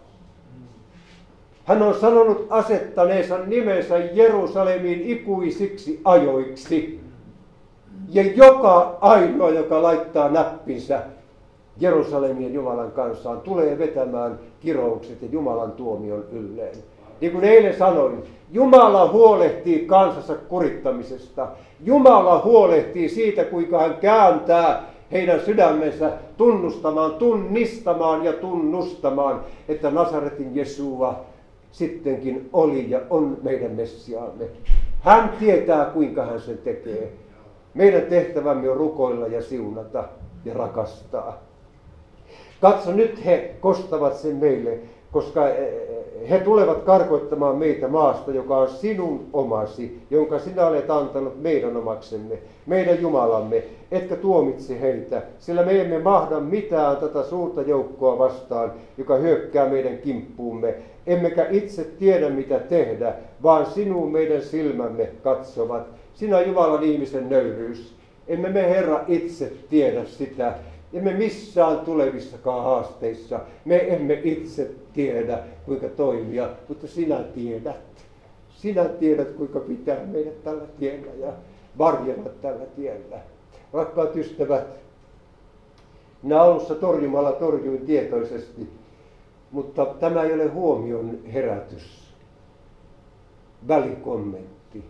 Hän on sanonut asettaneensa nimensä Jerusalemiin ikuisiksi ajoiksi. Ja joka ainoa, joka laittaa näppinsä Jerusalemien Jumalan kansaan, tulee vetämään kiroukset ja Jumalan tuomion ylleen. Niin kuin eilen sanoin, Jumala huolehtii kansansa kurittamisesta. Jumala huolehtii siitä, kuinka hän kääntää heidän sydämensä tunnustamaan, tunnistamaan ja tunnustamaan, että Nasaretin Jesua sittenkin oli ja on meidän Messiaamme. Hän tietää, kuinka hän sen tekee. Meidän tehtävämme on rukoilla ja siunata ja rakastaa. Katso, nyt he kostavat sen meille, koska he tulevat karkoittamaan meitä maasta, joka on sinun omasi, jonka sinä olet antanut meidän omaksemme, meidän Jumalamme, etkä tuomitse heitä, sillä me emme mahda mitään tätä suurta joukkoa vastaan, joka hyökkää meidän kimppuumme, emmekä itse tiedä mitä tehdä, vaan sinun meidän silmämme katsovat. Sinä on Jumalan ihmisen nöyryys. Emme me Herra itse tiedä sitä. Emme missään tulevissakaan haasteissa. Me emme itse tiedä, kuinka toimia, mutta sinä tiedät. Sinä tiedät, kuinka pitää meidät tällä tiellä ja varjella tällä tiellä. Rakkaat ystävät, minä alussa torjumalla torjuin tietoisesti Mutta tämä ei ole huomion herätys, välikommentti.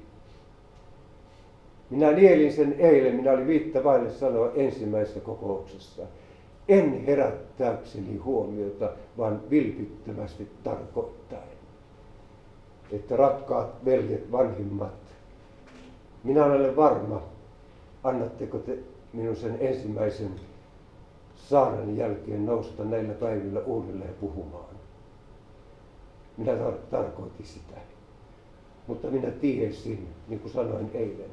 Minä nielin sen eilen, minä olin viittä vaille sanoa ensimmäisessä kokouksessa. En herättääkseni huomiota, vaan vilpittömästi tarkoittaen. Että rakkaat veljet, vanhimmat, minä olen varma, annatteko te minun sen ensimmäisen saanan jälkeen nousta näillä päivillä uudelleen puhumaan. Minä tar- tarkoitin sitä. Mutta minä tiesin, niin kuin sanoin eilen,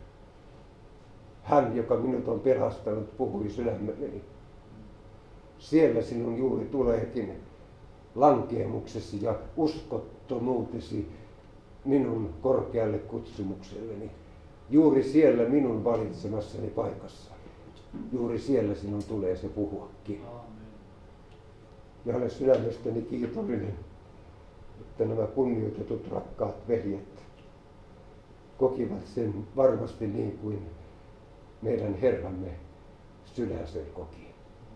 hän, joka minut on pelastanut, puhui sydämelleni. Siellä sinun juuri tuleekin lankeemuksesi ja uskottomuutesi minun korkealle kutsumukselleni. Juuri siellä minun valitsemassani paikassa. Juuri siellä sinun tulee se puhuakin. Ja olen sydämestäni kiitollinen, että nämä kunnioitetut rakkaat veljet kokivat sen varmasti niin kuin meidän Herramme sydän sen koki.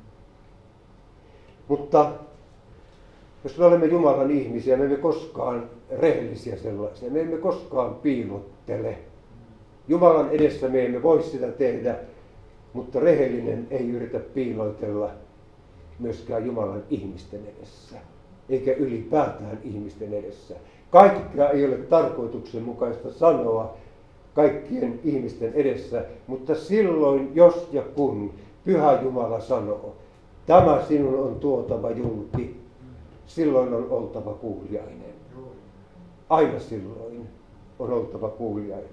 Mutta jos me olemme Jumalan ihmisiä, me emme koskaan rehellisiä sellaisia, me emme koskaan piilottele. Jumalan edessä me emme voi sitä tehdä, mutta rehellinen ei yritä piiloitella myöskään Jumalan ihmisten edessä, eikä ylipäätään ihmisten edessä. Kaikkea ei ole tarkoituksenmukaista sanoa kaikkien ihmisten edessä, mutta silloin, jos ja kun Pyhä Jumala sanoo, tämä sinun on tuotava julki, silloin on oltava kuuliainen. Aina silloin on oltava kuuliainen.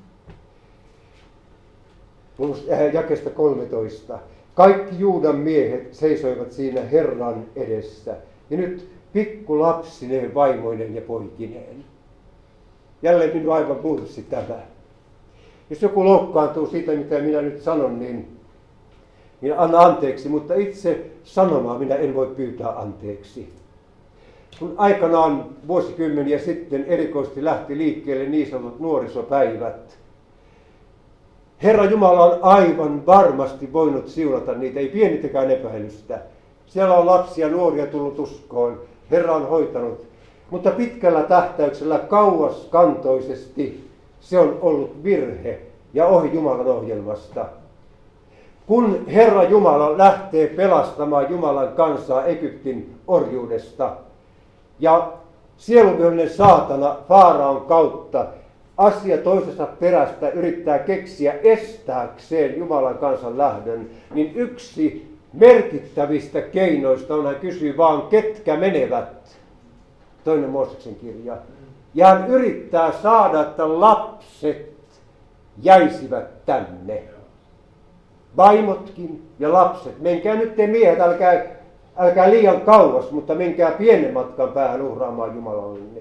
Jakeesta kolmetoista. Kaikki Juudan miehet seisoivat siinä Herran edessä. Ja nyt pikku lapsineen, vaimoinen ja poikineen. Jälleen minun aivan mursi tämä. Jos joku loukkaantuu siitä, mitä minä nyt sanon, niin minä anna anteeksi, mutta itse sanomaa minä en voi pyytää anteeksi. Kun aikanaan vuosikymmeniä sitten erikoisesti lähti liikkeelle niin sanotut nuorisopäivät, Herra Jumala on aivan varmasti voinut siunata niitä, ei pienitäkään epäilystä. Siellä on lapsia, nuoria tullut uskoon, Herra on hoitanut, mutta pitkällä tähtäyksellä kauaskantoisesti se on ollut virhe ja ohi Jumalan ohjelmasta. Kun Herra Jumala lähtee pelastamaan Jumalan kansaa Egyptin orjuudesta ja sieluvihollinen saatana Faaraon kautta asia toisesta perästä yrittää keksiä estääkseen Jumalan kansan lähdön, niin yksi merkittävistä keinoista on, hän kysyy vaan, ketkä menevät. Toinen Mooseksen kirja. Ja hän yrittää saada, että lapset jäisivät tänne. Vaimotkin ja lapset. Menkää nyt te miehet, älkää, älkää liian kauas, mutta menkää pienen matkan päähän uhraamaan Jumalallenne.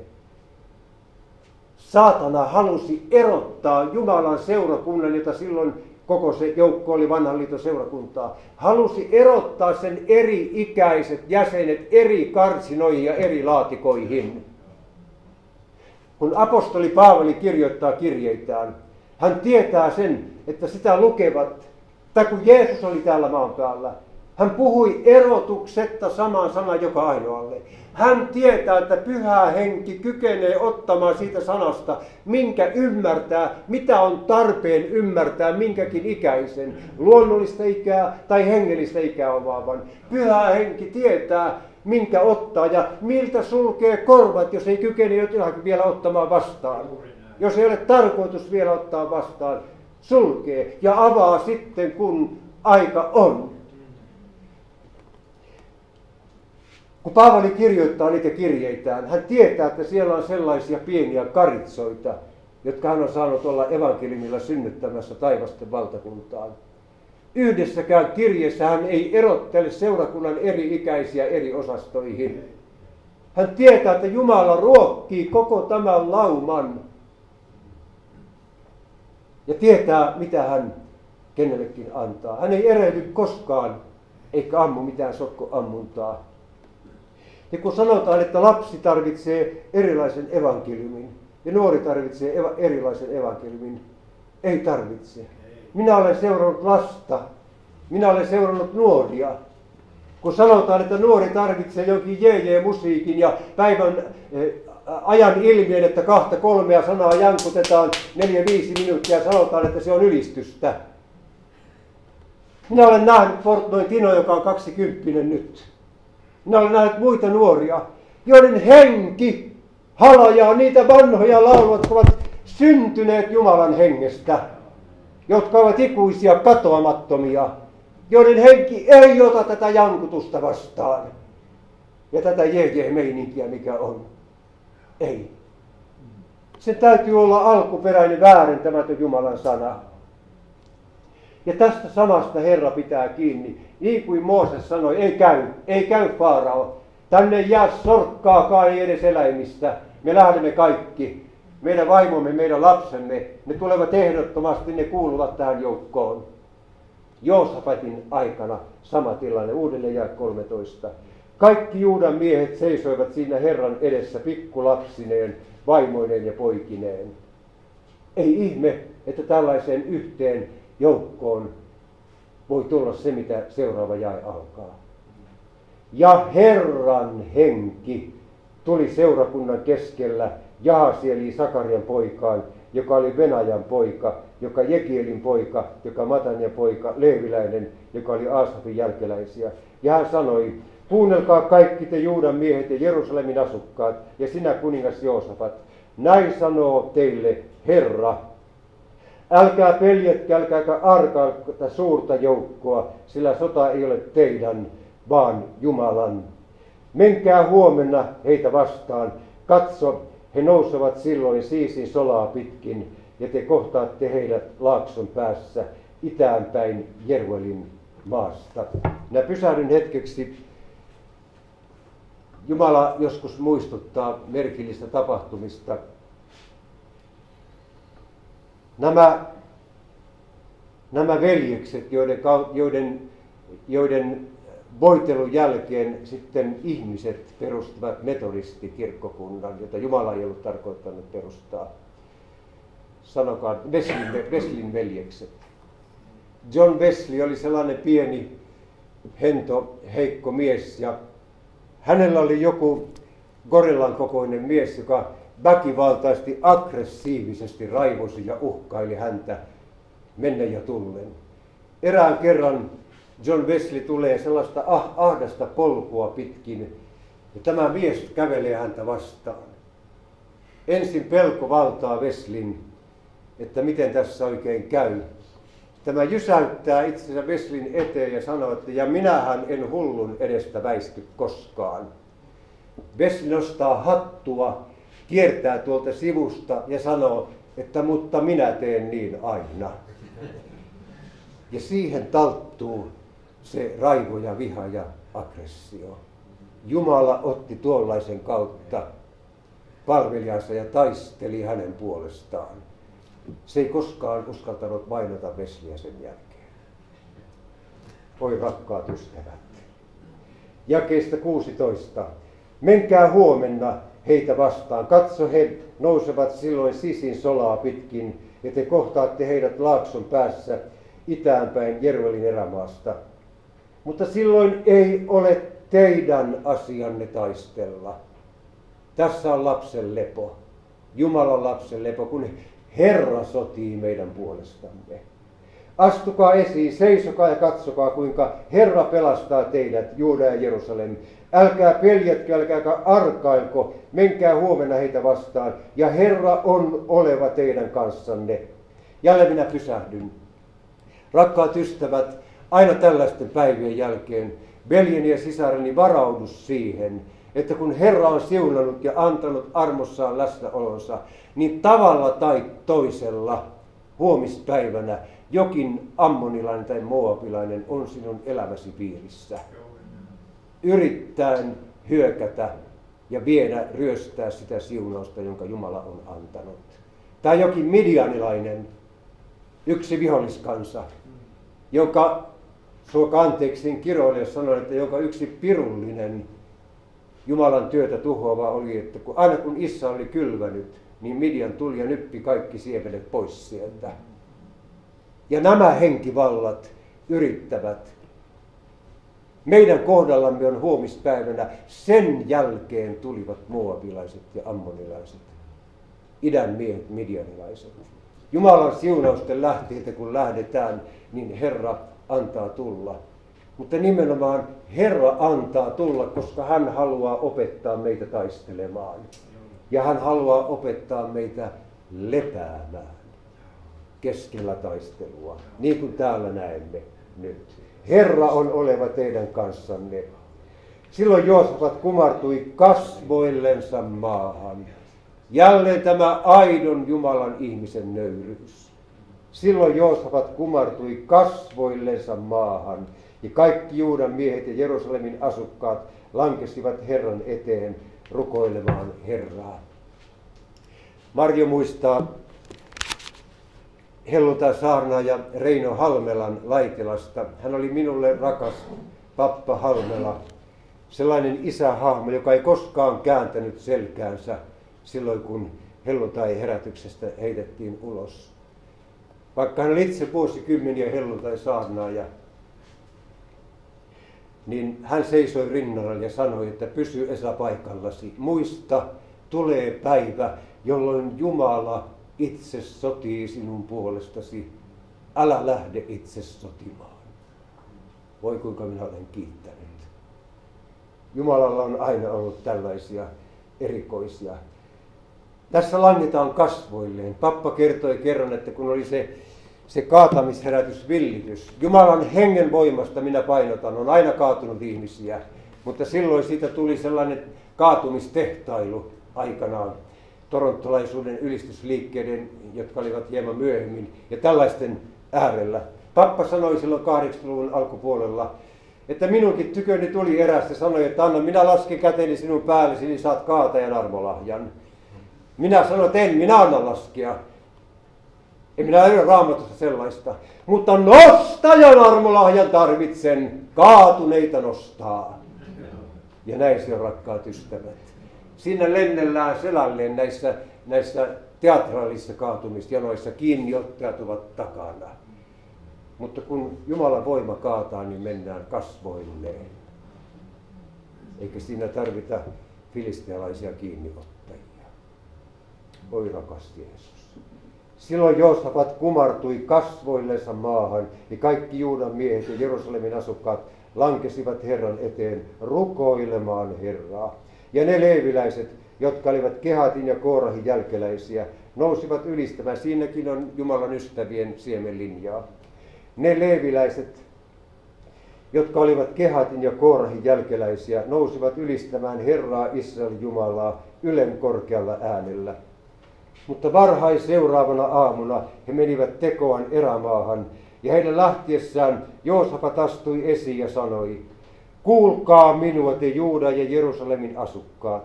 Saatana halusi erottaa Jumalan seurakunnan, jota silloin koko se joukko oli vanhan liiton seurakuntaa. Halusi erottaa sen eri-ikäiset jäsenet eri karsinoihin ja eri laatikoihin. Kun apostoli Paavali kirjoittaa kirjeitään, hän tietää sen, että sitä lukevat, tai kun Jeesus oli täällä maan päällä, hän puhui erotuksetta saman sanan joka ainoalle. Hän tietää, että Pyhä Henki kykenee ottamaan siitä sanasta, minkä ymmärtää, mitä on tarpeen ymmärtää minkäkin ikäisen, luonnollista ikää tai hengellistä ikää omaavan. Pyhä Henki tietää, minkä ottaa ja miltä sulkee korvat, jos ei kykene jotakin vielä ottamaan vastaan. Jos ei ole tarkoitus vielä ottaa vastaan, sulkee ja avaa sitten, kun aika on. Kun Paavali kirjoittaa niitä kirjeitään, hän tietää, että siellä on sellaisia pieniä karitsoita, jotka hän on saanut olla evankeliumilla synnyttämässä taivasten valtakuntaan. Yhdessäkään kirjeessä hän ei erottele seurakunnan eri-ikäisiä eri osastoihin. Hän tietää, että Jumala ruokkii koko tämän lauman ja tietää, mitä hän kenellekin antaa. Hän ei erehdy koskaan, eikä ammu mitään sokkoammuntaa. Ja kun sanotaan, että lapsi tarvitsee erilaisen evankeliumin ja nuori tarvitsee eva- erilaisen evankeliumin, ei tarvitse. Minä olen seurannut lasta, minä olen seurannut nuoria. Kun sanotaan, että nuori tarvitsee jonkin jee-jee-musiikin ja päivän eh, ajan ilmiön, että kahta kolmea sanaa jankutetaan neljä viisi minuuttia ja sanotaan, että se on ylistystä. Minä olen nähnyt Portnoin Tino, joka on kaksikymppinen nyt. Minä olen nähnyt muita nuoria, joiden henki halajaa niitä vanhoja lauluja, jotka ovat syntyneet Jumalan hengestä, jotka ovat ikuisia katoamattomia, joiden henki ei ota tätä jankutusta vastaan ja tätä jee-jee-meininkiä, mikä on. Ei. Se täytyy olla alkuperäinen väärentämätön Jumalan sana. Ja tästä samasta Herra pitää kiinni. Niin kuin Mooses sanoi, ei käy, ei käy Faarao. Tänne ei jää sorkkaakaan, ei edes eläimistä. Me lähdemme kaikki. Meidän vaimomme, meidän lapsemme, ne tulevat ehdottomasti, ne kuuluvat tähän joukkoon. Joosafatin aikana sama tilanne, uudelleen jää kolmetoista. Kaikki Juudan miehet seisoivat siinä Herran edessä pikkulapsineen, vaimoineen ja poikineen. Ei ihme, että tällaiseen yhteen joukkoon voi tulla se, mitä seuraava jae alkaa. Ja Herran henki tuli seurakunnan keskellä Jaasieli Sakarian poikaan, joka oli Venajan poika, joka Jekielin poika, joka Matanian poika, Leeviläinen, joka oli Aasafin jälkeläisiä. Ja hän sanoi, kuunnelkaa kaikki te Juudan miehet ja Jerusalemin asukkaat, ja sinä kuningas Joosafat. Näin sanoo teille Herra. Älkää peljätkö, älkääkä arkailko tätä suurta joukkoa, sillä sota ei ole teidän, vaan Jumalan. Menkää huomenna heitä vastaan. Katso, he nousevat silloin Siisin solaa pitkin, ja te kohtaatte heidät laakson päässä itäänpäin Jeruelin maasta. Minä pysähdyn hetkeksi. Jumala joskus muistuttaa merkillistä tapahtumista. Nämä, nämä veljekset, joiden, joiden, joiden voitelun jälkeen sitten ihmiset perustivat metodistikirkkokunnan, jota Jumala ei ollut tarkoittanut perustaa. Sanokaa, Weslin, Weslin veljekset. John Wesley oli sellainen pieni, hento, heikko mies ja hänellä oli joku gorillan kokoinen mies, joka väkivaltaisesti, aggressiivisesti raivosi ja uhkaili häntä mennä ja tullen. Erään kerran John Wesley tulee sellaista ah, ahdasta polkua pitkin ja tämä mies kävelee häntä vastaan. Ensin pelko valtaa Wesleyn, että miten tässä oikein käy. Tämä jysäyttää itsensä Wesleyn eteen ja sanoo, että ja minähän en hullun edestä väisty koskaan. Wesley nostaa hattua, kiertää tuolta sivusta ja sanoo, että mutta minä teen niin aina. Ja siihen talttuu se raivo ja viha ja aggressio. Jumala otti tuollaisen kautta palvelijansa ja taisteli hänen puolestaan. Se ei koskaan uskaltanut vainota Wesleyä sen jälkeen. Oi rakkaat ystävät. Jakeesta kuusitoista. Menkää huomenna heitä vastaan. Katso, he nousevat silloin Sisin solaa pitkin, ja te kohtaatte heidät laakson päässä itäänpäin Jeruelin erämaasta. Mutta silloin ei ole teidän asianne taistella. Tässä on lapsen lepo. Jumalan lapsen lepo, kun Herra sotii meidän puolestamme. Astukaa esiin, seisokaa ja katsokaa, kuinka Herra pelastaa teidät, Juuda ja Jerusalem. Älkää peljätkö, älkääkä arkailko, menkää huomenna heitä vastaan, ja Herra on oleva teidän kanssanne. Jälleen minä pysähdyn. Rakkaat ystävät, aina tällaisten päivien jälkeen veljeni ja sisareni varaudu siihen, että kun Herra on siunannut ja antanut armossaan läsnäolonsa, niin tavalla tai toisella huomispäivänä jokin ammonilainen tai moabilainen on sinun elämäsi piirissä. Yrittäen hyökätä ja viedä, ryöstää sitä siunausta, jonka Jumala on antanut. Tai jokin midianilainen, yksi viholliskansa, joka, suoka anteeksi kiroille sanoin, että jonka yksi pirullinen Jumalan työtä tuhoava oli, että kun, aina kun Issa oli kylvänyt, niin Midian tuli ja nyppi kaikki siemenet pois sieltä. Ja nämä henkivallat yrittävät Meidän kohdallamme on huomispäivänä. Sen jälkeen tulivat moabilaiset ja ammonilaiset, idän miehet, midianilaiset. Jumalan siunausten lähteiltä kun lähdetään, niin Herra antaa tulla. Mutta nimenomaan Herra antaa tulla, koska hän haluaa opettaa meitä taistelemaan. Ja hän haluaa opettaa meitä lepäämään keskellä taistelua, niin kuin täällä näemme nyt. Herra on oleva teidän kanssanne. Silloin Joosafat kumartui kasvoillensa maahan. Jälleen tämä aidon Jumalan ihmisen nöyryys. Silloin Joosafat kumartui kasvoillensa maahan. Ja kaikki Juudan miehet ja Jerusalemin asukkaat lankesivat Herran eteen rukoilemaan Herraa. Marjo muistaa helluntai-saarnaaja Reino Halmelan Laitilasta. Hän oli minulle rakas pappa Halmela, sellainen isähahmo, joka ei koskaan kääntänyt selkäänsä silloin, kun helluntai-herätyksestä heitettiin ulos. Vaikka hän oli itse vuosikymmeniä helluntai-saarnaaja, niin hän seisoi rinnalla ja sanoi, että pysy Esa paikallasi. Muista, tulee päivä, jolloin Jumala itse sotii sinun puolestasi. Älä lähde itse sotimaan. Voi kuinka minä olen kiittänyt. Jumalalla on aina ollut tällaisia erikoisia. Tässä langetaan kasvoilleen. Pappa kertoi kerran, että kun oli se, se kaatamisherätys, villitys. Jumalan hengen voimasta, minä painotan, on aina kaatunut ihmisiä. Mutta silloin siitä tuli sellainen kaatumistehtailu aikanaan. Torontolaisuuden ylistysliikkeiden, jotka olivat hieman myöhemmin, ja tällaisten äärellä. Pappa sanoi silloin kahdeksankymmentäluvun alkupuolella, että minunkin tyköni tuli eräs ja sanoi, että anna minä lasken käteni sinun päällesi, niin saat kaatajan armolahjan. Minä sanoin, että en minä anna laskea. En minä ole Raamatussa sellaista. Mutta nostajan armolahjan tarvitsen, kaatuneita nostaa. Ja näin se on, rakkaat ystävät. Siinä lennellään selälleen näissä, näissä teatraalisissa kaatumisjanoissa, kiinniottajat ovat takana. Mutta kun Jumalan voima kaataa, niin mennään kasvoilleen. Eikä siinä tarvita filistealaisia kiinniottajia. Oi rakas Jeesus. Silloin Joosafat kumartui kasvoillensa maahan, ja kaikki Juudan miehet ja Jerusalemin asukkaat lankesivat Herran eteen rukoilemaan Herraa. Ja ne leeviläiset, jotka olivat Kehatin ja Koorahin jälkeläisiä, nousivat ylistämään. Siinäkin on Jumalan ystävien siemenlinjaa. Ne leeviläiset, jotka olivat Kehatin ja Koorahin jälkeläisiä, nousivat ylistämään Herraa Israelin Jumalaa ylen korkealla äänellä. Mutta varhain seuraavana aamuna he menivät tekoan erämaahan, ja heidän lähtiessään Joosafat astui esiin ja sanoi, kuulkaa minua te Juudan ja Jerusalemin asukkaat,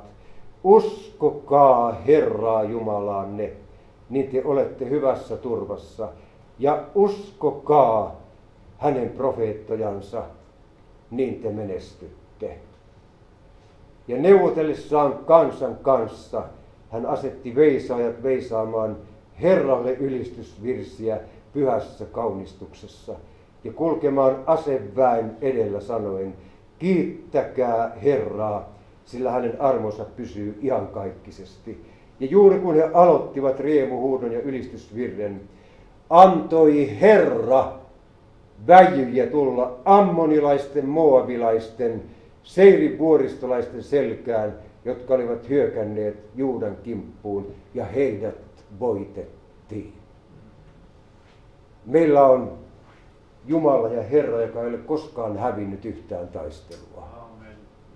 uskokaa Herraa Jumalaanne, niin te olette hyvässä turvassa, ja uskokaa hänen profeettojansa, niin te menestytte. Ja neuvotellessaan kansan kanssa hän asetti veisaajat veisaamaan Herralle ylistysvirsiä pyhässä kaunistuksessa ja kulkemaan aseväen edellä sanoen, kiittäkää Herraa, sillä hänen armonsa pysyy iankaikkisesti. Ja juuri kun he aloittivat riemuhuudon ja ylistysvirren, antoi Herra väijyjä tulla ammonilaisten, moabilaisten, Seirin vuoristolaisten selkään, jotka olivat hyökänneet Juudan kimppuun, ja heidät voitettiin. Meillä on Jumala ja Herra, joka ei ole koskaan hävinnyt yhtään taistelua. Amen.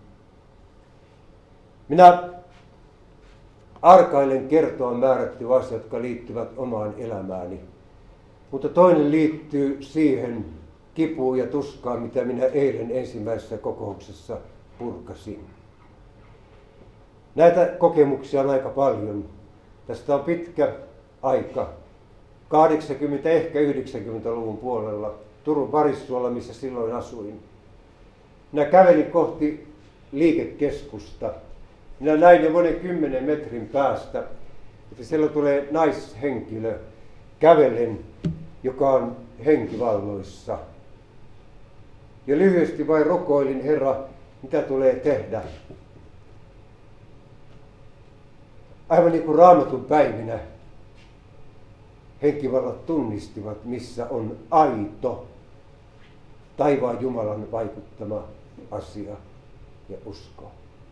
Minä arkailen kertoa määrättyjä asioita, jotka liittyvät omaan elämääni. Mutta toinen liittyy siihen kipuun ja tuskaan, mitä minä eilen ensimmäisessä kokouksessa purkasin. Näitä kokemuksia on aika paljon. Tästä on pitkä aika. kahdeksankymmentä, ehkä yhdeksänkymmentäluvun puolella Turun Varissuolla, missä silloin asuin. Minä kävelin kohti liikekeskusta. Minä näin jo monen kymmenen metrin päästä, että siellä tulee naishenkilö kävellen, joka on henkivalloissa. Ja lyhyesti vain rukoilin, Herra, mitä tulee tehdä. Aivan niin kuin Raamatun päivinä henkivallat tunnistivat, missä on aito taivaan Jumalan vaikuttama asia ja usko.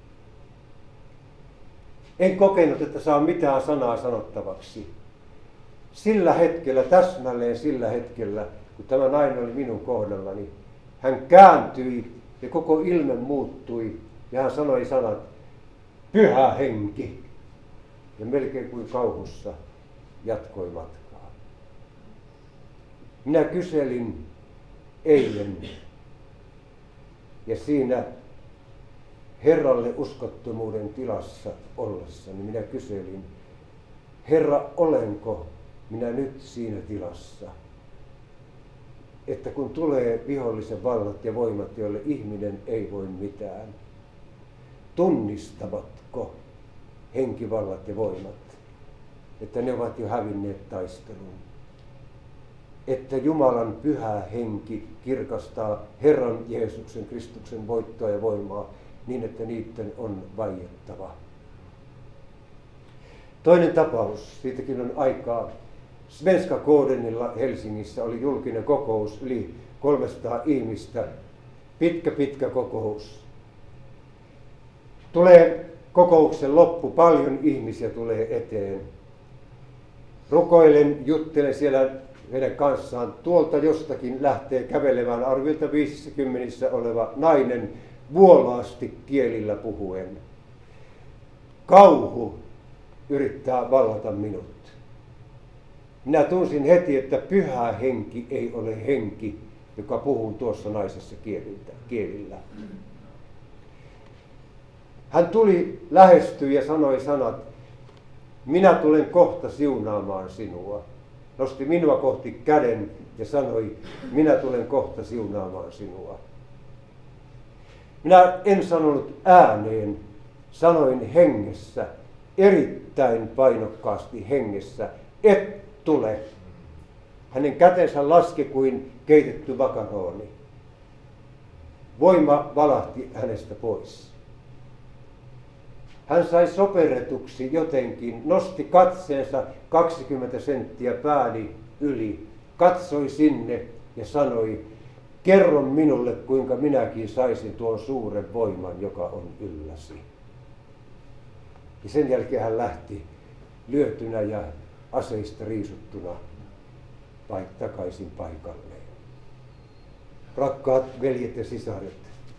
En kokenut, että saa mitään sanaa sanottavaksi. Sillä hetkellä, täsmälleen sillä hetkellä, kun tämä nainen oli minun kohdallani, hän kääntyi ja koko ilme muuttui ja hän sanoi sanat, Pyhä Henki. Ja melkein kuin kauhussa jatkoi matkaa. Minä kyselin eilen ja siinä Herralle uskottomuuden tilassa ollessani minä kyselin, Herra, olenko minä nyt siinä tilassa, että kun tulee vihollisen vallat ja voimat, joille ihminen ei voi mitään, tunnistavatko henkivallat ja voimat, että ne ovat jo hävinneet taistelun, että Jumalan pyhä henki kirkastaa Herran Jeesuksen Kristuksen voittoa ja voimaa niin, että niiden on vaiettava. Toinen tapaus, siitäkin on aikaa. Svenska Gårdenilla Helsingissä oli julkinen kokous, yli kolmesataa ihmistä, pitkä pitkä kokous. Tulee kokouksen loppu, paljon ihmisiä tulee eteen. Rukoilen, juttelen siellä heidän kanssaan. Tuolta jostakin lähtee kävelemään arviolta viisikymmentä oleva nainen vuolaasti kielillä puhuen. Kauhu yrittää vallata minut. Minä tunsin heti, että pyhä henki ei ole henki, joka puhuu tuossa naisessa kielillä. Hän tuli, lähestyi ja sanoi sanat, minä tulen kohta siunaamaan sinua. Nosti minua kohti käden ja sanoi, minä tulen kohta siunaamaan sinua. Minä en sanonut ääneen, sanoin hengessä, erittäin painokkaasti hengessä, et tule. Hänen kätensä laski kuin keitetty makarooni. Voima valahti hänestä pois. Hän sai soperretuksi jotenkin, nosti katseensa kaksikymmentä senttiä pääni yli, katsoi sinne ja sanoi, kerro minulle, kuinka minäkin saisin tuon suuren voiman, joka on ylläsi. Ja sen jälkeen hän lähti lyötynä ja aseista riisuttuna paik- takaisin paikalleen. Rakkaat veljet ja sisaret,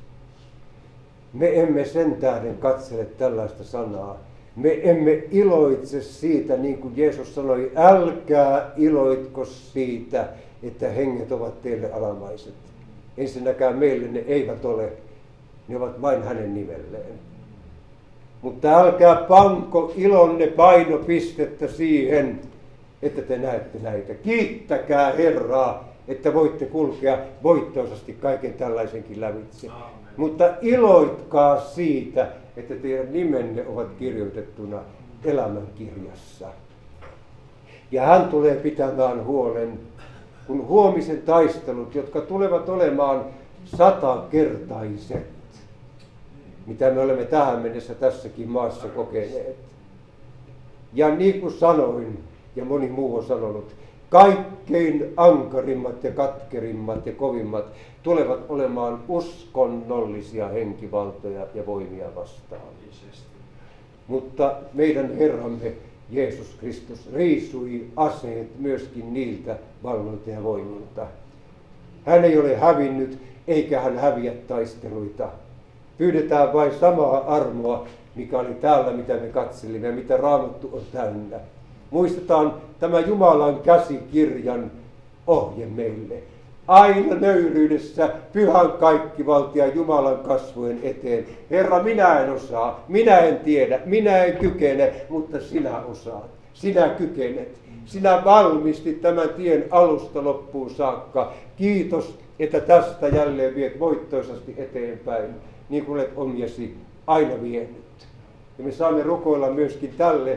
me emme sen tähden katsele tällaista sanaa. Me emme iloitse siitä, niin kuin Jeesus sanoi, älkää iloitko siitä, että henget ovat teille alamaiset. Ensinnäkään meille ne eivät ole, ne ovat vain hänen nimelleen. Mutta älkää panko ilonne painopistettä siihen, että te näette näitä. Kiittäkää Herraa, että voitte kulkea voittoisasti kaiken tällaisenkin lävitse. Amen. Mutta iloitkaa siitä, että teidän nimenne ovat kirjoitettuna elämänkirjassa. Ja hän tulee pitämään huolen, kun huomisen taistelut, jotka tulevat olemaan satakertaiset, mitä me olemme tähän mennessä tässäkin maassa kokeneet. Ja niin kuin sanoin, ja moni muu on sanonut, kaikkein ankarimmat ja katkerimmat ja kovimmat tulevat olemaan uskonnollisia henkivaltoja ja voimia vastaan. Mutta meidän Herramme Jeesus Kristus riisui aseet myöskin niiltä valloilta ja voimilta. Hän ei ole hävinnyt, eikä hän häviä taisteluita. Pyydetään vain samaa armoa, mikä oli täällä, mitä me katselimme ja mitä Raamattu on täynnä. Muistetaan tämä Jumalan käsikirjan ohje meille. Aina nöyryydessä pyhän kaikkivaltia Jumalan kasvojen eteen. Herra, minä en osaa, minä en tiedä, minä en kykene, mutta sinä osaat. Sinä kykenet. Sinä valmistit tämän tien alusta loppuun saakka. Kiitos, että tästä jälleen viet voittoisasti eteenpäin, niin kuin olet omiesi aina vienyt. Ja me saamme rukoilla myöskin tälle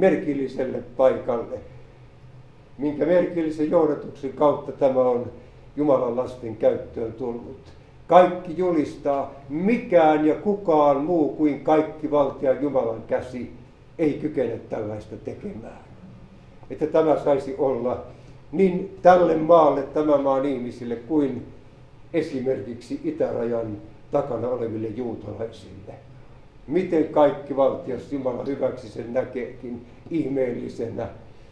merkilliselle paikalle, minkä merkillisen johdatuksen kautta tämä on Jumalan lasten käyttöön tullut. Kaikki julistaa, mikään ja kukaan muu kuin kaikki valtia Jumalan käsi ei kykene tällaista tekemään. Että tämä saisi olla niin tälle maalle, tämän maan ihmisille, kuin esimerkiksi itärajan takana oleville juutalaisille. Miten kaikki valtias Jumala hyväksi sen näkeekin ihmeellisenä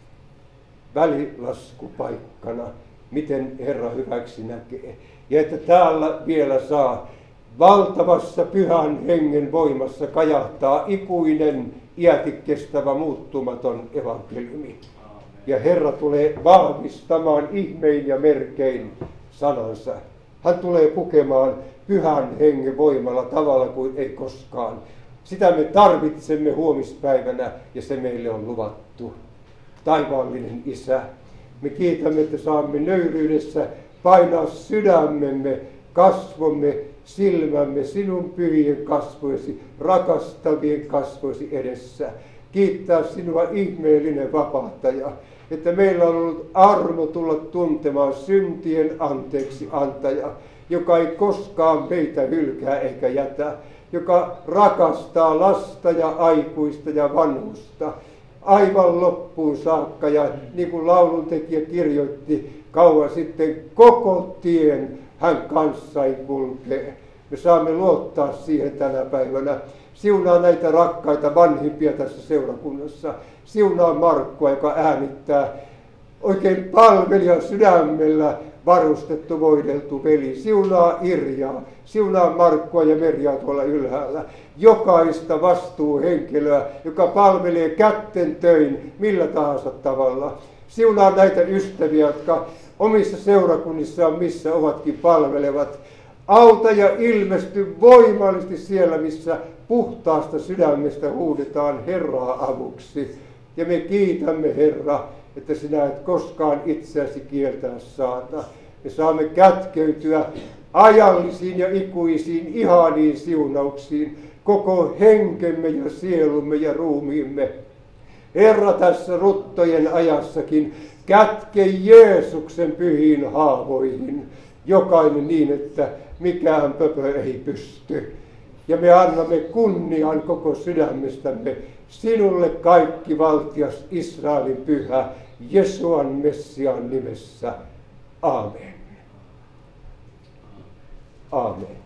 välilaskupaikkana, miten Herra hyväksi näkee. Ja että täällä vielä saa valtavassa pyhän hengen voimassa kajahtaa ikuinen, iäti kestävä, muuttumaton evankeliumi. Ja Herra tulee vahvistamaan ihmein ja merkein sanansa. Hän tulee pukemaan pyhän hengen voimalla tavalla kuin ei koskaan. Sitä me tarvitsemme huomispäivänä ja se meille on luvattu. Taivaallinen Isä, me kiitämme, että saamme nöyryydessä painaa sydämemme, kasvomme, silmämme sinun pyhien kasvoisi, rakastavien kasvoisi edessä. Kiittää sinua ihmeellinen vapahtaja, että meillä on ollut armo tulla tuntemaan syntien anteeksi antaja, joka ei koskaan meitä hylkää eikä jätä, joka rakastaa lasta ja aikuista ja vanhusta aivan loppuun saakka. Ja niin kuin lauluntekijä kirjoitti kauan sitten, koko tien hän kanssaan kulkee. Me saamme luottaa siihen tänä päivänä. Siunaa näitä rakkaita vanhimpia tässä seurakunnassa. Siunaa Markkua, joka äänittää oikein palvelijan sydämellä varustettu, voideltu veli. Siunaa Irjaa, siunaa Markkua ja Merjaa tuolla ylhäällä. Jokaista vastuuhenkilöä, joka palvelee kätten töin millä tahansa tavalla. Siunaa näitä ystäviä, jotka omissa seurakunnissaan missä ovatkin palvelevat. Auta ja ilmesty voimallisesti siellä, missä puhtaasta sydämestä huudetaan Herraa avuksi. Ja me kiitämme, Herra, että sinä et koskaan itseäsi kieltää saata. Me saamme kätkeytyä ajallisiin ja ikuisiin ihaniin siunauksiin koko henkemme ja sielumme ja ruumiimme. Herra, tässä ruttojen ajassakin kätke Jeesuksen pyhiin haavoihin, jokainen niin, että mikään pöpö ei pysty. Ja me annamme kunnian koko sydämestämme sinulle, kaikki valtias Israelin pyhä, Jesuan Messiaan nimessä. Aamen. Aamen.